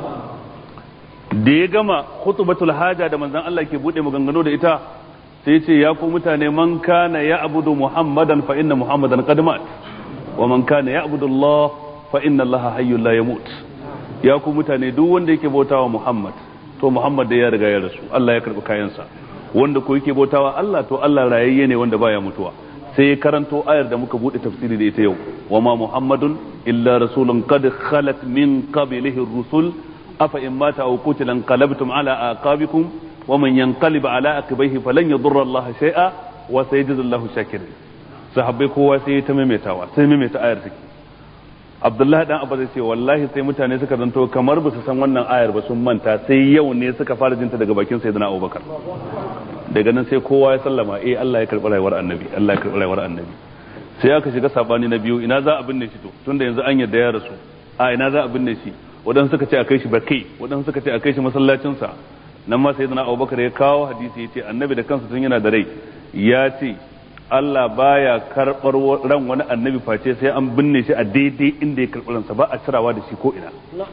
Da ya gama khutbatul haja da manzon Allah ke bude maganganu da ita, sai ya ce ya ku mutane, man kana ya'budu Muhammadan fa inna Muhammadan qad mat wa man kana ya'budu Allah fa inna Allah hayyul la yamut. Ya ku mutane, duk wanda yake bautawa Muhammad to Muhammad da ya riga ya rasu, Allah ya karbi kayansa. Wanda ko yake bautawa Allah to Allah rayayye ne wanda baya mutuwa. Sai ya karanto ayar da muka bude tafsiri da ita yau, wa ma Muhammadun illa rasulun qad khalat min qablihi ar-rusul afa in mata aw qutila anqalabtum ala aqabikum wa man yanqalib ala aqibihi falan yadurra Allah shay'a wa sayajzi Allahu shakirin. Sahabbai kowa sai ta maimaitawa, sai maimaita ayar take. Abdullahi dan Abba zai ce wallahi sai mutane suka zanto kamar ba su san wannan ayar ba, sun manta, sai yau ne suka fara jinta daga bakin sayyidina Abubakar. Daga nan sai kowa ya sallama Allah ya karɓi rayuwar annabi, Allah ya karɓi rayuwar annabi. Sai aka shiga sabani na biyu, ina za a binne shi to tunda yanzu an yarda ya rasu, ina za a binne shi? Waɗansu suka ce a kai shi Bakai, waɗansu suka ce a kai shi masallacinsa. Nan ma sayyidina Abubakar ya kawo hadisi ya ce annabi da kansa tun yana da rai ya ce Allah baya karɓar ran wani annabi face sai an binne shi a daidai inda ya karɓi ransa, ba a cirawa da shi ko ina.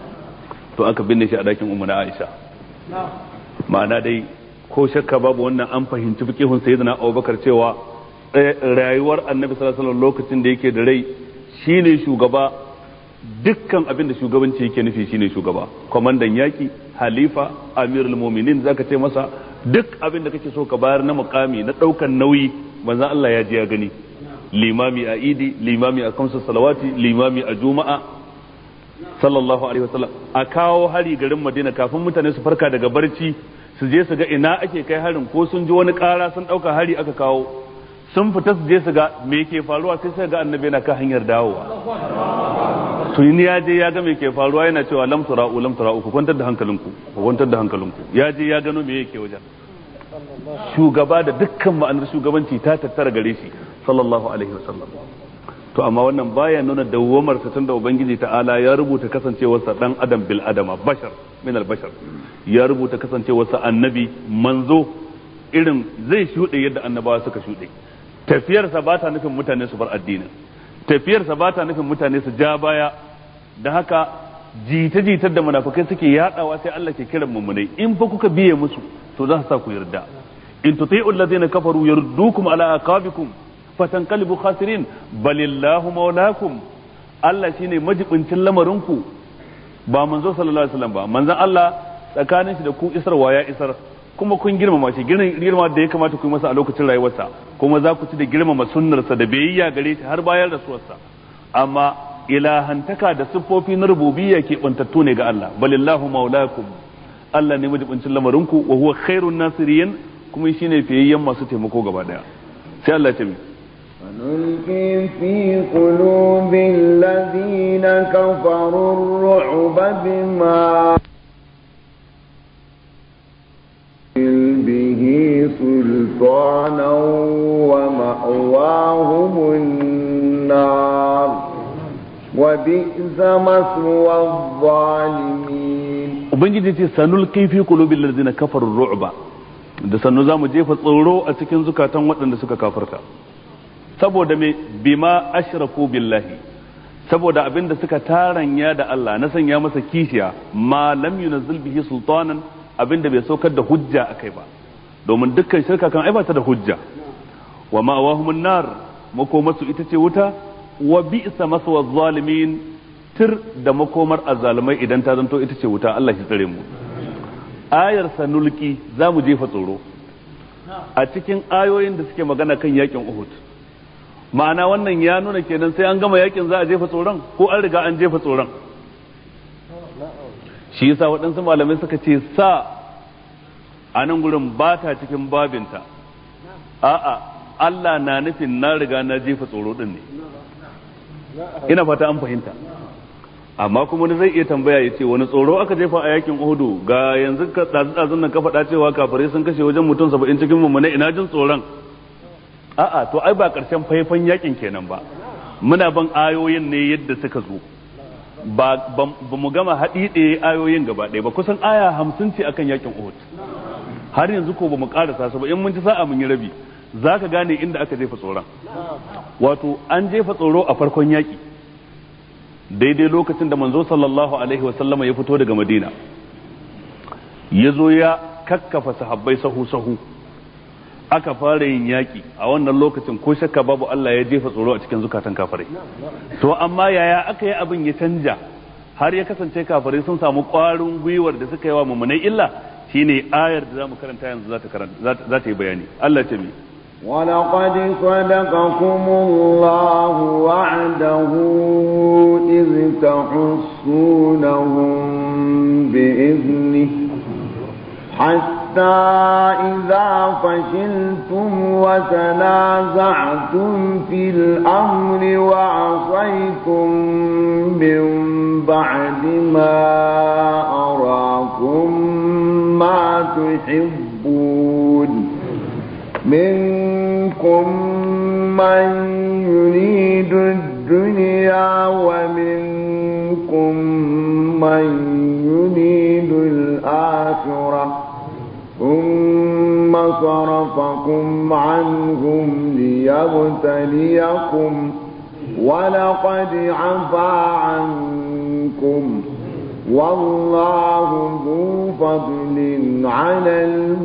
To aka binne shi a dakin Ummu Aisha. Ma'ana dai ko shakka babu wannan an fahimci fiqihun sayyidina Abubakar cewa rayuwar annabi sallallahu alaihi wasallam lokacin da yake da rai shine shugaba. Dukkan abin da shugabanci yake nufi shine shugaba, kwamandan yaki, halifa, amirul mu'minin zaka ce masa, duk abin da kake so ka bayar na mukami na daukan nauyi manzon Allah ya ji ya gani. Limami a idi, limami a kamsa salawati, limami a juma'a sallallahu alaihi wasallam. A kawo hari garin Madina kafin mutane su farka daga barci su je su ga ina ake kai harin, ko sun ji wani kara sun dauka hari aka kawo, sun fita su je su ga me ke faruwa, sai sai ga annabi yana kan hanyar dawowa. Tuni ya je ya ga me ke faruwa yana cewa lam tura'u ku kwantar da hankalinku, ku kwantar da hankalinku. Ya je ya gano me yake wajen. Shugaba da dukkan ma'anar shugabanci ta tattara gare shi sallallahu alaihi wasallam. To amma wannan baya nuna dawwamar sa tunda ubangiji ta'ala ya rubuta kasancewarsa dan adam bil adama, bashar min al bashar. Ya rubuta kasancewarsa annabi, manzo, irin zai shuɗe yadda annabawa suka shuɗe. Tafiyarsa ba ta nufin mutane su bar addinin, tafiyarsa ba ta nufin mutane su ja baya. Da haka jita-jitar da munafikai suke yadawa sai Allah ke kiran mummunai, in fa kuka biye musu to za su sa ku yarda. In tuti'u allazina kafaru yardukum ala aqabikum fatanqalibu khasirin balillahu maulakum. Allah shine majibincin lamarinku, ba manzo sallallahu alaihi wasallam ba. Manzon Allah tsakanin shi da ku isarwa ya isar, kuma kun girmama shi girma da ya kamata ku yi masa a lokacin rayuwarsa, kuma za ku ci da girmama sunnarsa da biyayya gare shi har bayan rasuwarsa. Amma ilahantaka da siffofi na rububiyya ke bantattu ne ga Allah. Balillahu maulakum, Allah ne majibincin lamarinku, wa huwa khairun nasirin, kuma shine fiyayyen masu taimako gaba daya. Sai Allah ya ce ونلقي في قلوب الذين كفروا الرعب بما به سلطانا ومأواهم النار وبئس مثوى الظالمين. ubangiji ce sanulqi fi qulubil ladzina kafaru ru'ba, da sannu zamu jefa tsoro a cikin zukatan waɗanda suka kafirta. Saboda me? Bima ashraku billahi, saboda abinda suka taranya da Allah na sanya masa kishiya, ma lam yunzil bihi sultanan, abinda bai saukar da hujja akai ba, domin dukkan shirka kan aibata da hujja. Wa ma'awahumun nar, makomarsu ita ce wuta. Wa bi'sa maswa zalimin, tir da makomar azzalumai idan ta zanto ita ce wuta. Allah shi tsare mu. Ayar sanulki za mu jefa tsoro a cikin ayoyin da suke magana kan yakin Uhud. Ma'ana wannan ya nuna kenan sai an gama yakin za a jefa tsoron, ko an riga an jefa tsoron. Shi yasa waɗansu malamai suka ce sa a nan gurin ba ta cikin babinta. A'a, Allah na nufin na riga na jefa tsoro din ne. Ina fata an fahimta. Amma kuma wani zai iya tambaya ya ce wani tsoro aka jefa a yakin Uhudu, ga yanzu ka ɗazu nan ka faɗa cewa kafirai sun kashe wajen mutum 70 cikin mummune, ina jin tsoron. A'a, to ai ba ƙarshen faifan yakin kenan ba, muna ban ayoyin ne yadda suka zo, ba mu gama haɗi ɗaya ayoyin gaba ɗaya ba, kusan aya 50 ce akan yakin Uhud. Har yanzu ko ba mu ƙarasa su ba, in mun ci sa'a mun yi rabi, za ka gane inda aka jefa tsoron. Wato an jefa tsoro a farkon yaƙi, daidai lokacin da manzo sallallahu alaihi wasallama ya fito daga Madina, ya zo ya kakkafa sahabbai sahu-sahu, aka fara yin yaƙi. A wannan lokacin ko shakka babu Allah ya jefa tsoro a cikin zukatan kafirai. To amma yaya aka yi abin ya canja har ya kasance kafirai sun samu ƙwarin gwiwar da suka yi wa mummunai illa, shine ayar da zamu karanta yanzu za ta yi bayani. Allah ce mi ولقد صدقكم الله وعده إذ تحسونهم بإذنه حتى إذا فشلتم وتنازعتم في الأمر وعصيتم من بعد ما أراكم ما تحبون منكم من يريد الدنيا ومنكم من يريد الآخرة ثم صرفكم عنهم ليبتليكم ولقد عفا عنكم والله ذو فضل على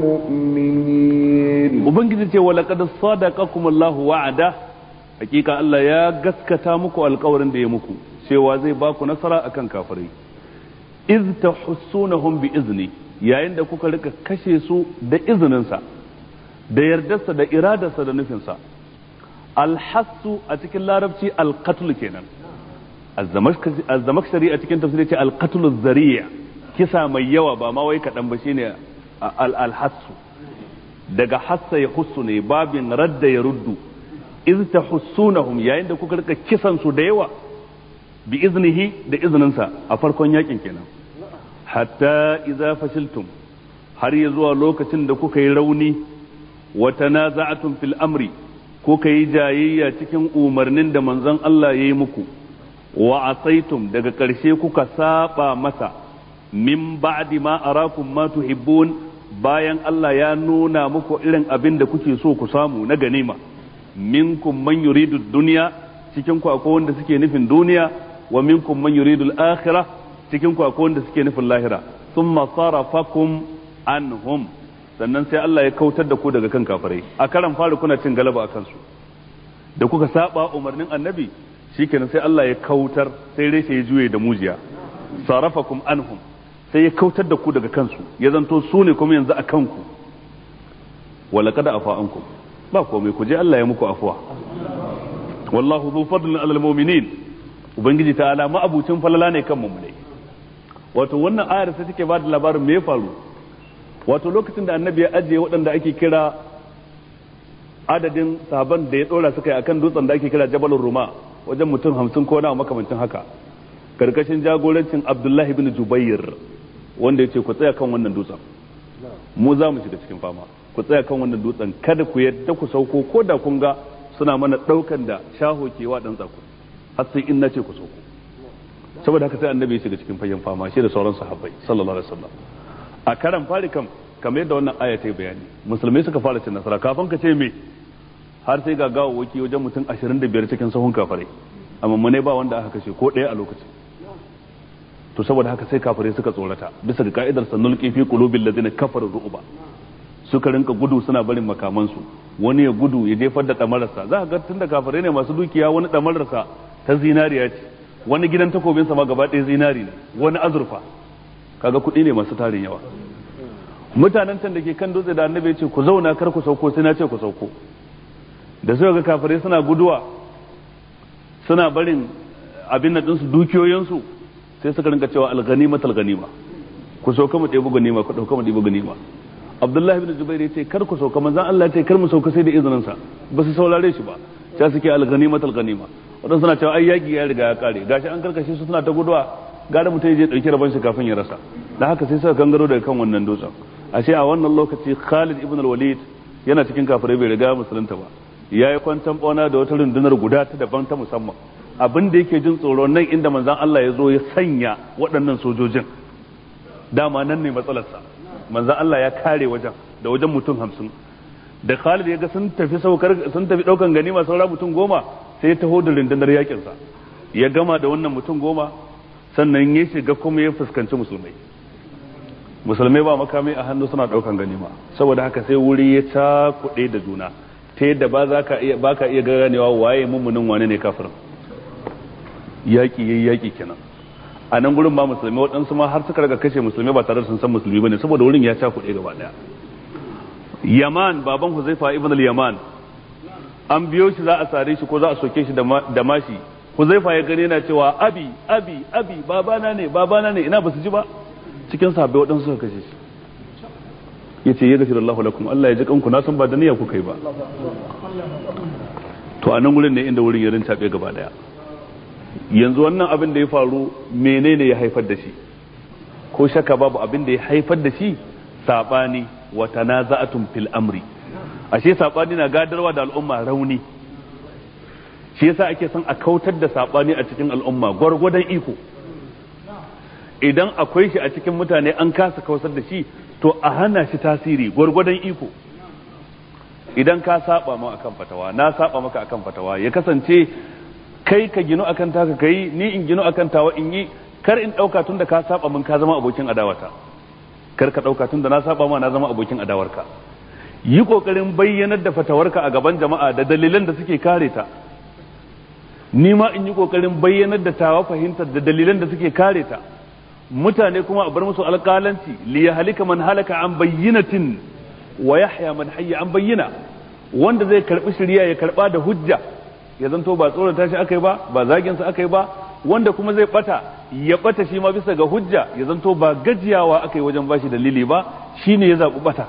المؤمنين. ubangiji ce walaqad sadaqakum Allahu wa'ada, hakika Allah ya gaskata muku alƙawarin da ya muku cewa zai ba ku nasara akan kafirai. iz tahussunahum bi izni, yayin da kuka rika kashe su da izininsa, da yardarsa, da iradarsa, da nufinsa. Alhassu a cikin larabci alqatl kenan. Az-Zamakhshari a cikin tafsiri ce alqatl az-zari', kisa mai yawa ba ma wai kadan ba, shine alhassu. Daga hassa ya hussu ne, babin radda ya ruddu. iz tahussunahum, yayin da kuka rika kisan su da yawa, bi iznihi, da izininsa, a farkon yakin kenan. Hatta idza fashiltum, har ya zuwa lokacin da kuka yi rauni, wa tanaza'tum fil amri, kuka yi jayayya cikin umarnin da manzon Allah ya yi muku, wa asaitum, daga ƙarshe kuka saba masa, min ba'di ma arakum ma tuhibbun, bayan Allah ya nuna muku irin abin da kuke so ku samu na ganima. Minkum man yuridu dunya, cikin ku akwai wanda suke nufin duniya, wa minkum man yuridu al-akhirah, cikin ku akwai wanda suke nufin lahira. Thumma sarafakum anhum, sannan sai Allah ya kautar da ku daga kan kafirai. A karan fari kuna cin galaba akan su, da kuka saba umarnin annabi, shikenan sai Allah ya kautar, sai reshe ya juye da mujiya. Sarafakum anhum, sai ya kautar da ku daga kansu, ya zanto su ne kuma yanzu a kanku. Walaqad afa ankum, ba komai, ku je Allah ya muku afuwa. Wallahu dhu fadlin alal mu'minin, ubangiji ta'ala ma abucin falala ne kan mu'minai. Wato wannan ayar sai take ba da labarin me ya faru. Wato lokacin da annabi ya ajiye waɗanda ake kira adadin sahaban da ya dora suka yi akan dutsen da ake kira Jabalur Ruma, wajen mutum 50 ko na makamancin haka, karkashin jagorancin Abdullahi bin Jubair, wanda ya ce ku tsaya kan wannan dutsen, mu za mu shiga cikin fama, ku tsaya kan wannan dutsen, kada ku yadda ku sauko, ko da kun ga suna mana ɗaukan da shaho ke wa ɗan tsako, har sai in na ce ku sauko. saboda haka sai annabi ya shiga cikin fagen fama shi da sauran sahabbai sallallahu alaihi wasallam a karan fari kamar yadda wannan aya ta yi bayani musulmai suka fara cin nasara kafin ka ce me har sai ga gawawwaki wajen mutum 25 cikin sahun kafirai amma mune ba wanda aka kashe ko ɗaya a lokacin to saboda haka sai kafirai suka tsorata bisa ga ka'idar sannul qifi qulubil ladina kafaru ru'ba suka rinka gudu suna barin makamansu wani ya gudu ya jefar da damararsa za ka ga tunda kafirai ne masu dukiya wani damararsa ta zinariya ce wani gidan takobinsa ma gaba ɗaya zinari ne wani azurfa kaga kuɗi ne masu tarin yawa mutanen can da ke kan dutse da annabi ya ce ku zauna kar ku sauko sai na ce ku sauko da suka ga kafirai suna guduwa suna barin abin da ɗinsu dukiyoyinsu sai suka rinka cewa alganima ku sauka mu ɗebi ganima ku ɗauka mu ɗebi ganima Abdullahi ibn Zubair ya ce kar ku sauka manzon Allah ya ce kar mu sauka sai da izinin sa ba su saurare shi ba sai suke alganima wadansu suna cewa ai yaki ya riga ya kare gashi an karkashe su suna ta guduwa gara mutum je dauki rabon shi kafin ya rasa dan haka sai suka gangaro daga kan wannan dutsen ashe a wannan lokaci Khalid ibn al-Walid yana cikin kafirai bai riga musulunta ba yayi kwantan bona da wata rundunar guda ta daban ta musamman abin da yake jin tsoro nan inda manzon Allah ya zo ya sanya waɗannan sojojin dama nan ne matsalarsa manzon Allah ya kare wajen da wajen mutum 50 da Khalid ya ga sun tafi daukan ganima saura mutum 10 sai ya taho da rundunar yakin sa ya gama da wannan mutum 10 sannan ya shiga kuma ya fuskanci musulmai ba makami a hannu suna daukan ganima saboda haka sai wuri ya cakuɗe da juna ta yadda ba ka iya ganewa waye mummunin wane ne kafirin yaki kenan a nan gurin ba musulmai waɗansu ma har suka raga kashe musulmai ba tare da sun san musulmi bane saboda wurin ya cakuɗe gaba daya Yaman baban Huzaifa ibn al-Yaman an biyo shi za a sare shi ko za a soke shi da mashi Huzaifa ya gane yana cewa abi babana ne ina basu ji ba cikin sahabbai waɗansu suka kashe shi yace ya gafirallahu lakum Allah ya ji kanku na san ba da niyya kuka yi ba to a nan gurin ne inda wurin ya rintabe gaba daya yanzu wannan abin da ya faru menene ya haifar da shi ko shakka babu abin da ya haifar da shi sabani wa tanaza'atun fil amri ashe sabani na gadarwa da al'umma rauni shi yasa ake son a kautar da sabani a cikin al'umma gwargwadon iko idan akwai shi a cikin mutane an kasa kautar da shi to a hana shi tasiri gwargwadon iko idan ka saba ma akan fatawa na saba maka akan fatawa ya kasance kai ka gino akan taka kai ni in gino akan tawa in yi kar in dauka tunda ka saba min ka zama abokin adawata kar ka dauka tunda na saba ma na zama abokin adawarka yi kokarin bayyanar da fatawarka a gaban jama'a da dalilan da suke kare ta ni ma in yi kokarin bayyanar da tawa fahimtar da dalilan da suke kare ta mutane kuma a bar musu alƙalanci li yahlika man halaka an bayyinatin wa yahya man hayya an bayyina wanda zai karbi shari'a ya karba da hujja ya zanto ba tsorata shi akai ba zagin sa akai ba wanda kuma zai bata ya bata shi ma bisa ga hujja ya zanto ba gajiyawa akai wajen bashi dalili ba shine ya zabi bata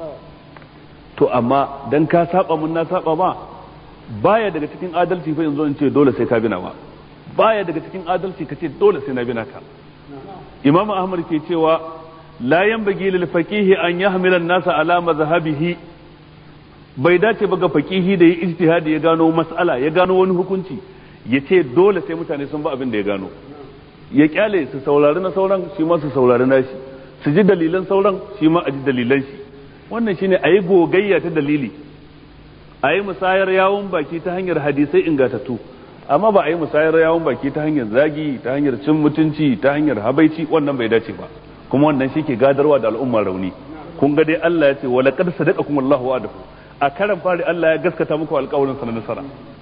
to amma dan ka saba mun na saba ma baya daga cikin adalci fa yanzu in ce dole sai ka bina ba baya daga cikin adalci kace dole sai na bina ka Imam Ahmad ke cewa la yanbaghi lil faqihi an yahmila an-nasa ala mazhabihi bai dace ba ga faqihi da ya ijtihadi ya gano mas'ala ya gano wani hukunci ya ce dole sai mutane sun ba abin da ya gano ya kyale su saurari na sauran shi ma su saurari nashi su ji dalilan sauran shi ma a ji dalilan shi wannan shine ayi gogayya ta dalili ayi musayar yawon baki ta hanyar hadisai ingatattu amma ba a yi musayar yawon baki ta hanyar zagi ta hanyar cin mutunci ta hanyar habaici wannan bai dace ba kuma wannan shi ke gadarwa da al'umma rauni kun ga dai Allah ya ce wa laqad sadaqakum Allahu wa'adahu a karan fari Allah ya gaskata muku alƙawarin sa na nasara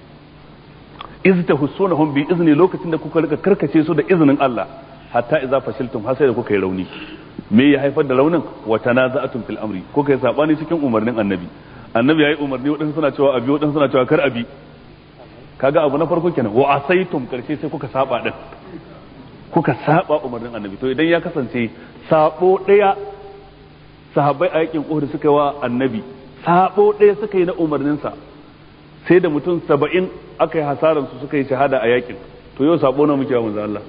iz tahussunahum bi izni lokacin da kuka rika karkace su da izinin Allah hatta idza fashiltum har sai da kuka yi rauni me ya haifar da raunin wa tanaza'atum fil amri kuka yi sabani cikin umarnin annabi yayi umarni wadansu suna cewa abi wadansu suna cewa kar abi kaga abu na farko kenan wa asaitum karshe sai kuka saba din kuka saba umarnin annabi to idan ya kasance sabo daya sahabbai a yakin Uhud suka yi wa annabi sabo daya suka yi na umarnin sa sai da mutum 70 aka yi hasaran su suka yi shahada a yakin to yau sabo na muke wa manzo Allah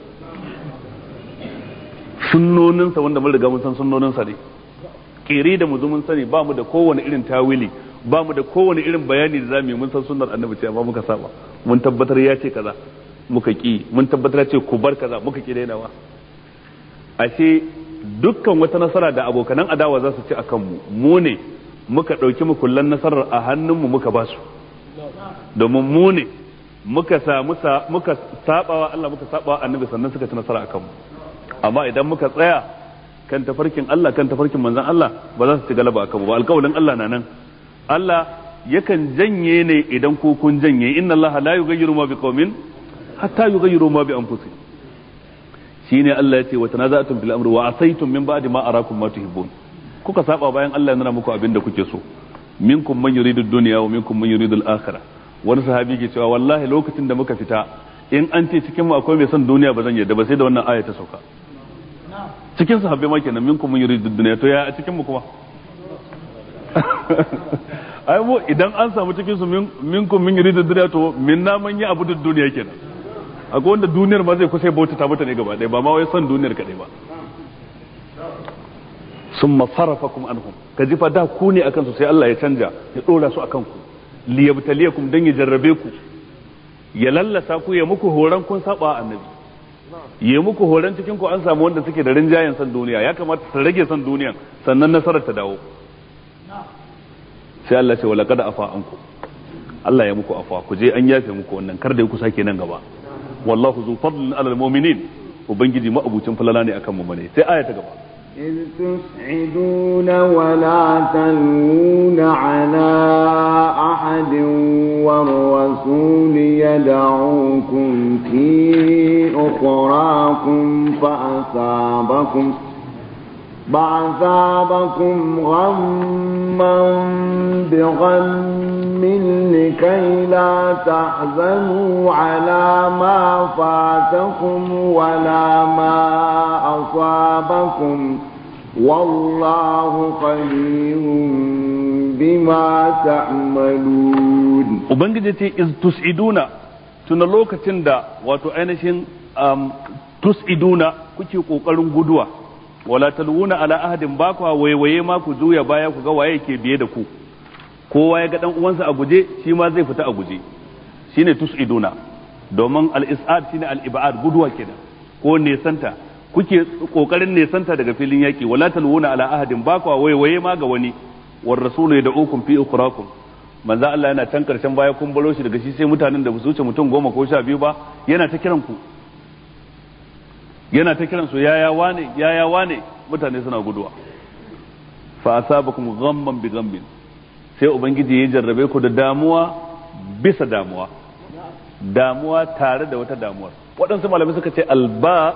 sunnonin sa wanda mun riga mun san sunnonin sa ne kire da mu mun sani ba mu da kowane irin tawili ba mu da kowane irin bayani da zamu yi mun san sunnar annabi ce amma muka saba mun tabbatar ya ce kaza muka ki, mun tabbatar ce ku bar kaza muka ki dainawa. Ashe dukkan wata nasara da abokanan adawa za su ci akan mu ne muka ɗauki mukullan nasarar a hannunmu muka ba su, domin mu ne muka sabawa Allah muka sabawa annabi sannan suka ci nasara akan mu. Amma idan muka tsaya kan tafarkin Allah kan tafarkin manzon Allah ba za su ci galaba akan mu ba. Alƙawarin Allah na nan. Allah yakan janye ne idan ku kun janye. Inna Allah la yughayyiru ma biqaumin hatta yughayyiru ma bi anfusihim. Shine Allah ya ce wa tanaza'tum fil amri wa asaytum min ba'di ma arakum ma tuhibbun. Kuka saba bayan Allah ya nuna muku abin da kuke so. Minkum man yuridu ad-dunya wa minkum man yuridu al-akhirah. Wani sahabi ke cewa wallahi lokacin da muka fita in an ce cikin mu akwai mai son duniya ba zan yarda ba sai da wannan aya ta sauka. Cikin sahabbai ma kenan minkum man yuridu ad-dunya, to ya a cikin mu kuma ai mu idan an samu cikin su minkum man yuridu ad-dunya to minna man ya abudu ad-dunya kenan. Akwai wanda duniyar ma zai kusa bauta ta mutane gaba ɗaya ba ma wai son duniyar kadai ba. Summa farafakum anhum, ka ji fa da ku ne akan su sai Allah ya canja ya dora su akan ku liyabtaliyakum dan ya jarrabe ku, ya lallasa ku, ya muku horan kun saba annabi, ya muku horan cikin ku an samu wanda suke da rinjayen san duniya, ya kamata su rage san duniyan sannan nasarar ta dawo. Sai Allah ce wala kada afa anku, Allah ya muku afa, ku je an yafe muku wannan, kar da ku sake nan gaba. Wallahu zu fadlin alal mu'minin, ubangiji ma abucin falala ne akan mu'mini. Sai aya ta gaba. إذ تسعدون ولا تلوون على أحد والرسول يدعوكم في أخراكم فأصابكم غما بغم لكي لا تحزنوا على ما فاتكم ولا ما أصابكم والله خبير بما تعملون. Ubangiji iz tus'iduna, tuna lokacin da wato ainihin tus'iduna kuke kokarin guduwa, wala talwuna ala ahadin, ba ku waiwaye ma ku juya baya ku ga waye ke biye da ku, kowa ya ga dan uwansa a guje shi ma zai fita a guje, shine tus'iduna. Domin al-is'ad shine al-ib'ad, guduwa kenan ko nesanta, kuke kokarin nesanta daga filin yaki. Wala talwuna ala ahadin, ba ku waiwaye ma ga wani. War rasulu yad'ukum fi ukhrakum, manzo Allah yana can karshen baya kun balo shi daga shi sai mutanen da ba su wuce mutum 10 ko 12 ba, yana ta kiran ku, yana ta kiran su yaya wane, mutane suna guduwa. Fa asabakum ghamman bi ghammin, sai ubangiji ya jarrabe ku da damuwa bisa damuwa, damuwa tare da wata damuwar. Waɗansu malamai suka ce alba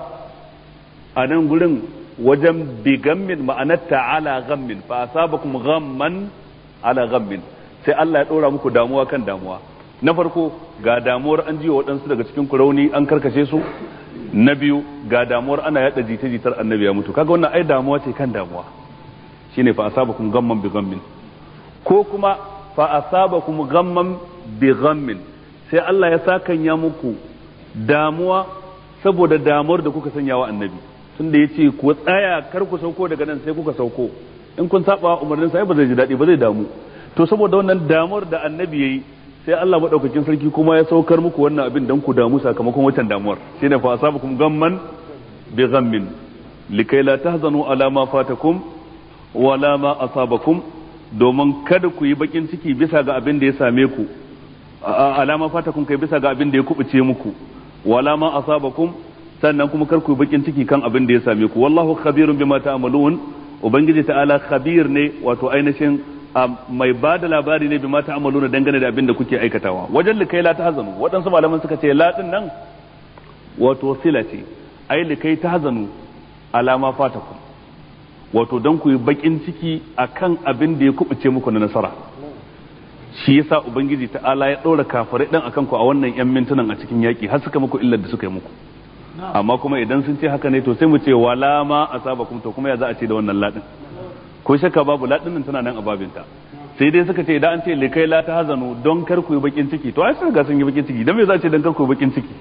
a nan gurin wajen bi ghammin ma'anarta ala ghammin, fa asabakum ghamman ala ghammin, sai Allah ya ɗora muku damuwa kan damuwa. Na farko ga damuwar an jiwa waɗansu daga cikin ku rauni an karkashe su, na biyu ga damuwar ana yada jita-jitar annabi ya mutu. Kaga wannan ai damuwa ce kan damuwa, shine fa asabakum ghamman bi ghammin. Ko kuma fa asabakum ghamman bi ghammin, sai Allah ya sakanya muku damuwa saboda damuwar da kuka sanya wa annabi, tunda yace ku tsaya kar ku sauko daga nan sai kuka sauko, in kun saba umarnin sa ba zai ji dadi ba zai damu. To saboda wannan damuwar da annabi yayi sai Allah madaukakin sarki kuma ya saukar muku wannan abin dan ku damu sakamakon wancan damuwar, shine fa asabakum ghamman bi ghammin likai la tahzanu ala ma fatakum wala ma asabakum, domin kada ku yi bakin ciki bisa ga abin da ya same ku, ala ma fatakum kai bisa ga abin da ya kubuce muku, wala ma asabakum sannan kuma kar ku yi bakin ciki kan abin da ya same ku. Wallahu khabirun bima ta'malun, ubangiji ta'ala khabir ne, wato ainihin mai ba da labari ne bima ta'maluna dangane da abin da kuke aikatawa. Wajen likai la tahzanu, waɗansu malaman suka ce la din nan wato sila ce, ai likai tahzanu ala ma fatakum, wato dan ku yi bakin ciki akan abin da ya kubuce muku na nasara. Shi yasa ubangiji ta'ala ya ɗora kafirai dan akan ku a wannan yan mintunan a cikin yaki har suka muku illar da suka yi muku. Amma kuma idan sun ce haka ne to sai mu ce wala ma asabakum, to kuma ya za a ce da wannan ladin? Ko shakka babu ladin nan tana nan a babinta. Sai dai suka ce idan an ce likai la tahzanu don kar ku yi bakin ciki, to ai sun ga sun yi bakin ciki, dan me za a ce dan kar ku yi bakin ciki?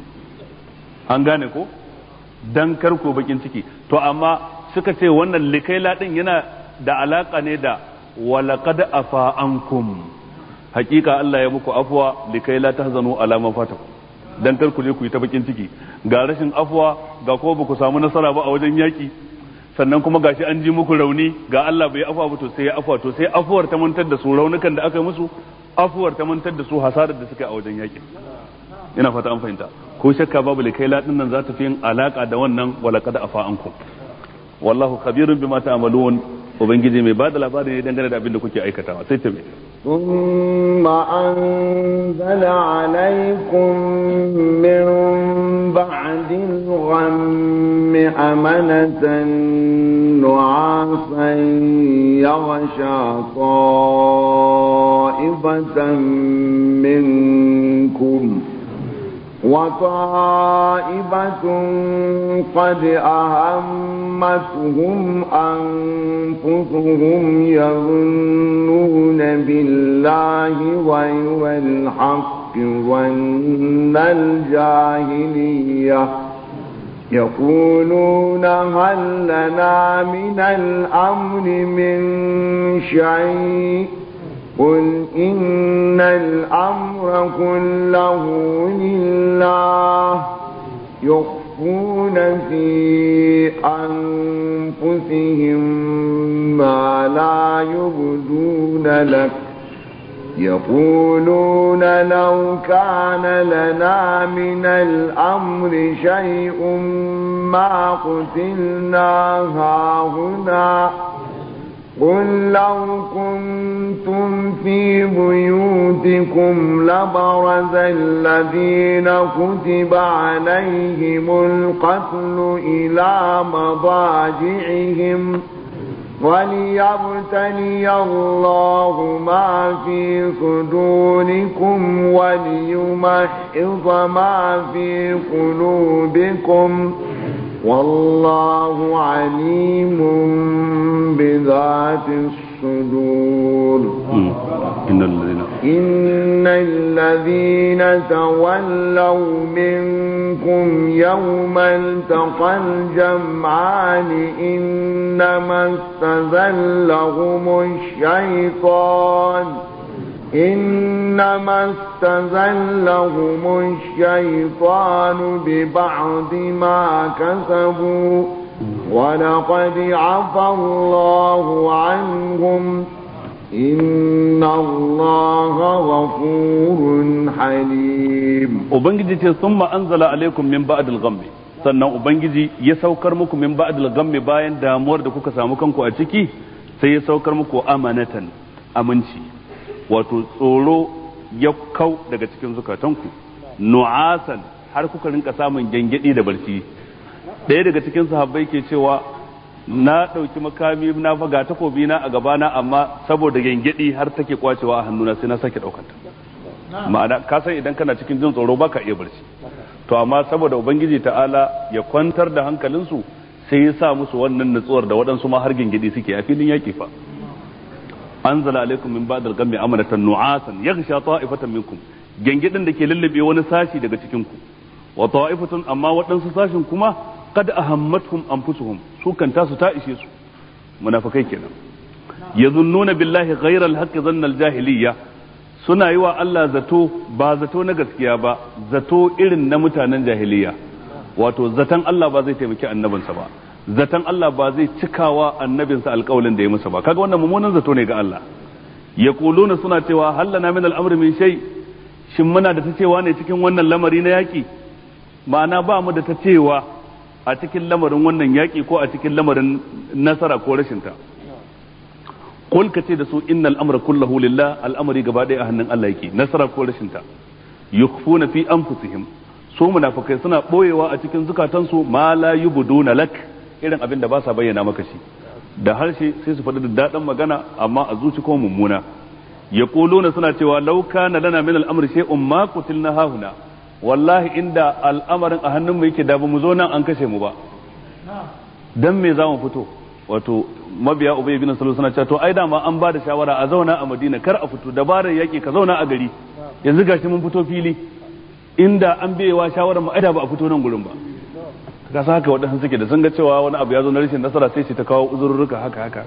An gane ko? Dan kar ku yi bakin ciki. To amma suka ce wannan likai la din yana da alaka ne da walaqad afa ankum, hakika Allah ya muku afwa likai la tahzanu ala ma fatakum, dan kar ku je ku yi ta bakin ciki ga rashin afwa ga ko ba ku samu nasara ba a wajen yaki sannan kuma gashi an ji muku rauni ga Allah bai afwa ba to sai ya afwa to sai afuwar ta mantar da su raunukan da aka yi musu afuwar ta mantar da su hasarar da suka yi a wajen yakin ina fata an fahimta ko shakka babu likai ladin nan za ta fi yin alaka da wannan walaqad afa ankum wallahu khabirun bima ta'malun ubangiji mai bada labari ne dangane da abin da kuke aikatawa sai ta ثم أنزل عليكم من بعد الغم أمنة نعاسا يغشى طائفة منكم وطائفة قد أهمتهم أنفسهم يظنون بالله غير الحق ظن الجاهلية يقولون هل لنا من الأمر من شيء قل إن الأمر كله لله يخفون في أنفسهم ما لا يبدون لك يقولون لو كان لنا من الأمر شيء ما قتلنا هاهنا قل لو كنتم في بيوتكم لبرز الذين كتب عليهم القتل إلى مضاجعهم وليبتلي الله ما في صدوركم وليمحص ما في قلوبكم والله عليم بذات الصدور إن الذين تولوا منكم يوم التقى الجمعان إنما استزلهم الشيطان ببعض ما كسبوا ولقد عفى الله عنهم إن الله غفور حليم ubangiji ce summa anzala alaikum min ba'dil ghammi sannan ubangiji ya saukar muku min ba'dil ghammi bayan damuwar da kuka samu kanku a ciki sai ya saukar muku amanatan aminci wato tsoro ya kau daga cikin zukatanku nu'asan har kuka rinka samun gengedi da barci ɗaya daga cikin sahabbai ke cewa na ɗauki makami na faga takobi na a gabana amma saboda gengedi har take kwacewa a hannuna sai na sake ɗaukanta ma'ana ka san idan kana cikin jin tsoro baka iya barci to amma saboda ubangiji ta'ala ya kwantar da hankalinsu sai ya sa musu wannan nutsuwar da waɗansu ma har gengedi suke a filin yaƙi fa anzala alaikum min ba'dal ghammi amanatan nu'asan yaghsha ta'ifatan minkum gengedin da ke lullube wani sashi daga cikin ku wa ta'ifatun amma waɗansu sashin kuma qad ahammatuhum anfusuhum su kan tasu ta ishe su munafikai kenan yazunnuna billahi ghayra al-haqqi dhanna al-jahiliyya suna yi wa Allah zato ba zato na gaskiya ba zato irin na mutanen jahiliya wato zaton Allah ba zai taimaki annabinsa ba zaton Allah ba zai cikawa annabinsa alƙawalin da ya masa ba kaga wannan mummunan zato ne ga Allah yaquluna suna cewa hallana min al-amri min shay shin muna da ta cewa ne cikin wannan lamari na yaki ma'ana ba mu da ta cewa a cikin lamarin wannan yaki ko a cikin lamarin nasara ko rashin ta qul ka ce da su innal amra kulluhu lillah al'amari gaba ɗaya a hannun Allah yake nasara ko rashin ta yukhfuna fi anfusihim su munafikai suna boyewa a cikin zukatansu ma la yubduna lak irin abin da ba sa bayyana maka shi da harshe sai su faɗi da daɗin magana amma a zuci ko mummuna yaquluna suna cewa law kana lana min al-amri shay'un ma qutilna hahuna wallahi inda al'amarin a hannun mu yake da ba mu zo nan an kashe mu ba dan me za mu fito wato mabiya ubay bin salul suna cewa to ai da ma an ba da shawara a zauna a Madina kar a fito dabarar yaki ka zauna a gari yanzu gashi mun fito fili inda an biyewa shawarar mu ai da ba a fito nan gurin ba ka sa haka waɗansu suke da sun ga cewa wani abu ya zo na rashin nasara sai shi ta kawo uzurruka haka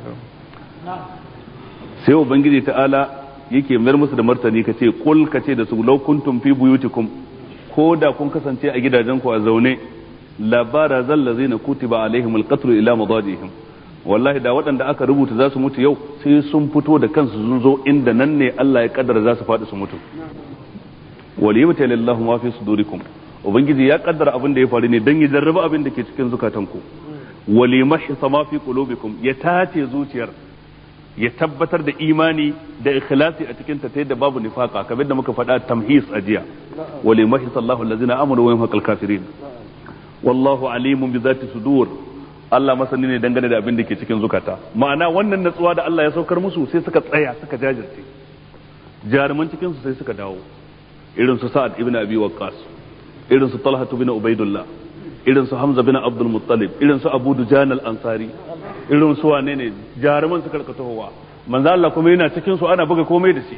sai ubangiji ta'ala yake mayar musu da martani ka ce kul ka ce da su law kuntum fi buyutikum ko da kun kasance a gidajenku a zaune labara zallazina kutiba alaihimul qatl ila madajihim wallahi da waɗanda aka rubuta za su mutu yau sai sun fito da kansu sun zo inda nan ne Allah ya kaddara za su faɗi su mutu waliyata lillahi ma fi sudurikum ubangiji ya kaddara abin da ya faru ne dan ya jarraba abin da ke cikin zukatanku walimahi sama fi qulubikum ya tace zuciyar ya tabbatar da imani da ikhlasi a cikin ta ta yadda babu nifaka kamar da muka faɗa tamhis a jiya walimahi sallahu allazina amanu wa yamhaqal kafirin wallahu alimun bi zati sudur Allah masani ne dangane da abin da ke cikin zukata ma'ana wannan natsuwa da Allah ya saukar musu sai suka tsaya suka jajirce jaruman cikin su sai suka dawo irin su Sa'ad ibn Abi Waqqas irin su Talha ibn Ubaidullah irin su Hamza bin Abdul Muttalib irin su Abu Dujan al-Ansari irin su wane ne jaruman suka karkatowa manzo Allah kuma yana cikin su ana buga komai da shi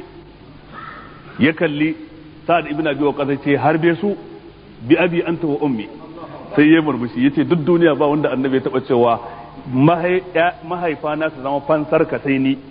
ya kalli Sa'ad ibn Abi Waqqas ya ce harbe su bi abi anta wa ummi sai ya murmushi yace duk duniya ba wanda annabi ya taba cewa mahaifa na su zama fansar ka sai ni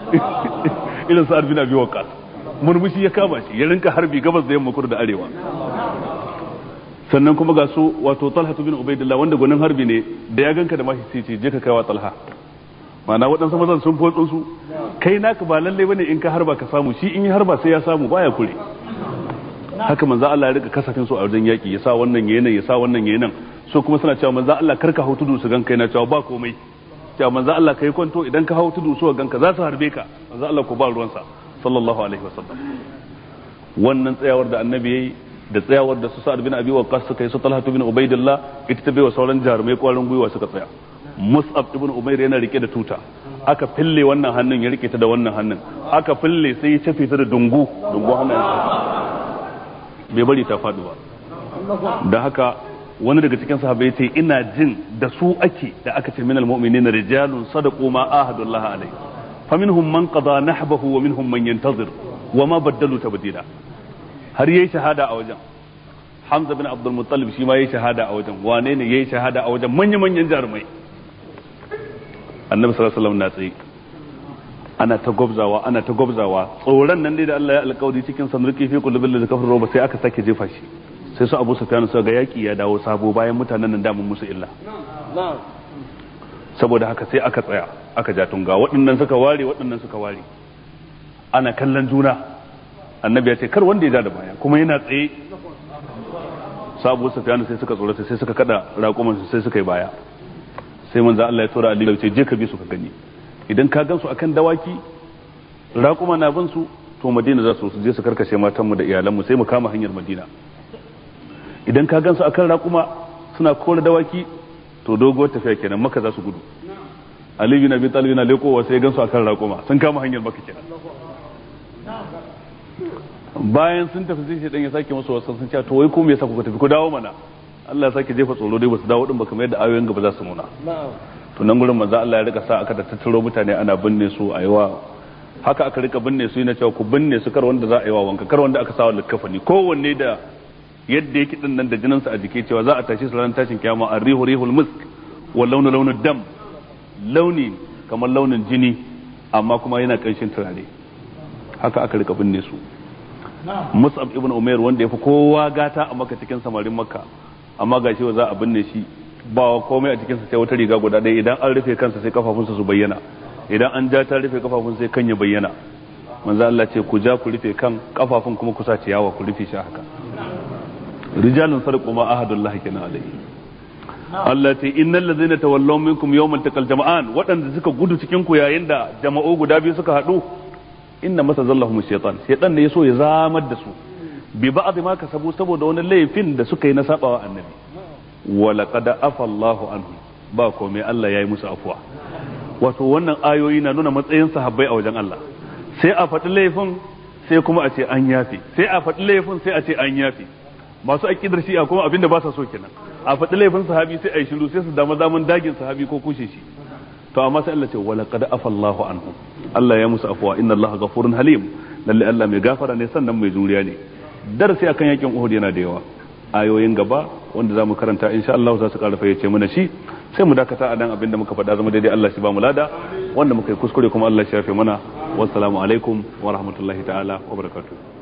irin Sa'ad bin Abi Waqqas murmushi ya kama shi ya rinka harbi gabas da yamma kudu da arewa sannan kuma ga su wato Talha bin Ubaidillah wanda gwanin harbi ne da ya ganka da mashi sai ce je ka kaiwa Talha ma'ana waɗansu mazan sun fotsin su kai naka ba lalle bane in ka harba ka samu shi in yi harba sai ya samu baya kure haka manzo Allah ya rika kasafin su a wajen yaki ya sa wannan yayin ya sa wannan yayin so kuma suna cewa manzo Allah karka hau tudu su ganka yana cewa ba komai cewa manzo Allah kai kwanto idan ka hau tudu su ganka za su harbe ka manzo Allah ko ba ruwansa sallallahu alaihi wasallam wannan tsayawar da annabi yayi da tsayawar da su Sa'ad bin Abi Waqqas suka yi su Talha bin Ubaidillah ita ta baiwa sauran jarumai kwarin gwiwa suka tsaya Mus'ab ibn Umair yana rike da tuta aka fille wannan hannun ya rike ta da wannan hannun aka fille sai ya tafi ta da dungu hannun bai bari ta faɗi ba da haka wani daga cikin sahabbai ce ina jin da su ake da aka ce minal mu'minina rijalun sadaqu ma ahadullah alai faminhum man qada nahbahu wa minhum man yantazir wa ma baddalu tabdila har yayi shahada a wajen Hamza bin Abdul Muttalib shi ma yayi shahada a wajen wane ne yayi shahada a wajen manyan jarumai Annabi sallallahu alaihi wasallam na tsaye ana ta gwabzawa tsoron nan dai da Allah ya alƙawari cikin sanurki fi qulubil ladzi kafaru ba sai aka sake jefa shi sai su Abu Sufyan suka ga yaki ya dawo sabo bayan mutanen nan da mun musu illa saboda haka sai aka tsaya aka ja tunga waɗannan suka ware ana kallon juna annabi ya ce kar wanda ya ja da baya kuma yana tsaye Abu Sufyan sai suka tsorata sai suka kada raƙuman sai suka yi baya sai manzo Allah ya tura Ali ya ce je ka bi su ka gani idan ka gansu akan dawaki raƙuma na bin su to Madina za su je su karkashe matanmu da iyalanmu sai mu kama hanyar Madina idan ka gansu akan raƙuma suna kore dawaki to doguwar tafiya kenan Makka za su gudu Ali bin Abi Talib yana lekowa sai gansu akan raƙuma sun kama hanyar Makka kenan bayan sun tafi sai dan ya sake musu wasu sun ce to wai ko me yasa kuka tafi ku dawo mana Allah ya sake jefa tsoro dai ba su dawo din ba kamar yadda ayoyin gaba za su nuna to nan gurin manzo Allah ya rika sa aka da tattaro mutane ana binne su a yawa haka aka rika binne su yana cewa ku binne su kar wanda za a yi wa wanka kar wanda aka sawa likafani kowanne da yadda yake din nan da jinin sa a jike cewa za a tashi su ran tashin kiyama ar-rihu rihul misk wal launu launud dam launi kamar launin jini amma kuma yana kanshin turare haka aka rika binne su Mus'ab ibn Umair wanda yafi kowa gata a Makka cikin samarin Makka amma gashi za a binne shi ba komai a cikinsa sai wata riga guda ɗaya idan an rufe kansa sai kafafunsa su bayyana idan an ja ta rufe kafafun sai kan ya bayyana manzo Allah ce ku ja ku rufe kan kafafun kuma ku sa ciyawa ku rufe shi haka rijalun sarqu ma ahadullahi kana alaihi Allah ce innal ladzina tawallaw minkum yawmal taqal jama'an waɗanda suka gudu cikin ku yayin da jama'u guda biyu suka haɗu inna masazallahum shaytan ne yaso ya zamar da su bi ba'd ma kasabu saboda wani laifin da suka yi na sabawa annabi walaqad afa Allahu anhu ba komai Allah yayi musu afuwa wato wannan ayoyi na nuna matsayin sahabbai a wajen Allah sai a faɗi laifin sai kuma a ce an yafi sai a faɗi laifin sai a ce an yafi masu aqidar shi'a kuma abinda ba sa so kenan a faɗi laifin sahabi sai a yi shiru sai su dama zaman dagin sahabi ko kushe shi to amma sai Allah ce walaqad afa Allahu anhu Allah ya musu afuwa inna Allaha ghafurun halim lalle Allah mai gafara ne sannan mai juriya ne darasi akan yakin Uhud yana da yawa ayoyin gaba wanda zamu karanta insha Allah za su karfa yace mana shi sai mu dakata a dan abinda muka faɗa zama daidai Allah shi ba mu lada wanda muka yi kuskure kuma Allah shi yafe mana wassalamu alaikum wa rahmatullahi ta'ala wa barakatuh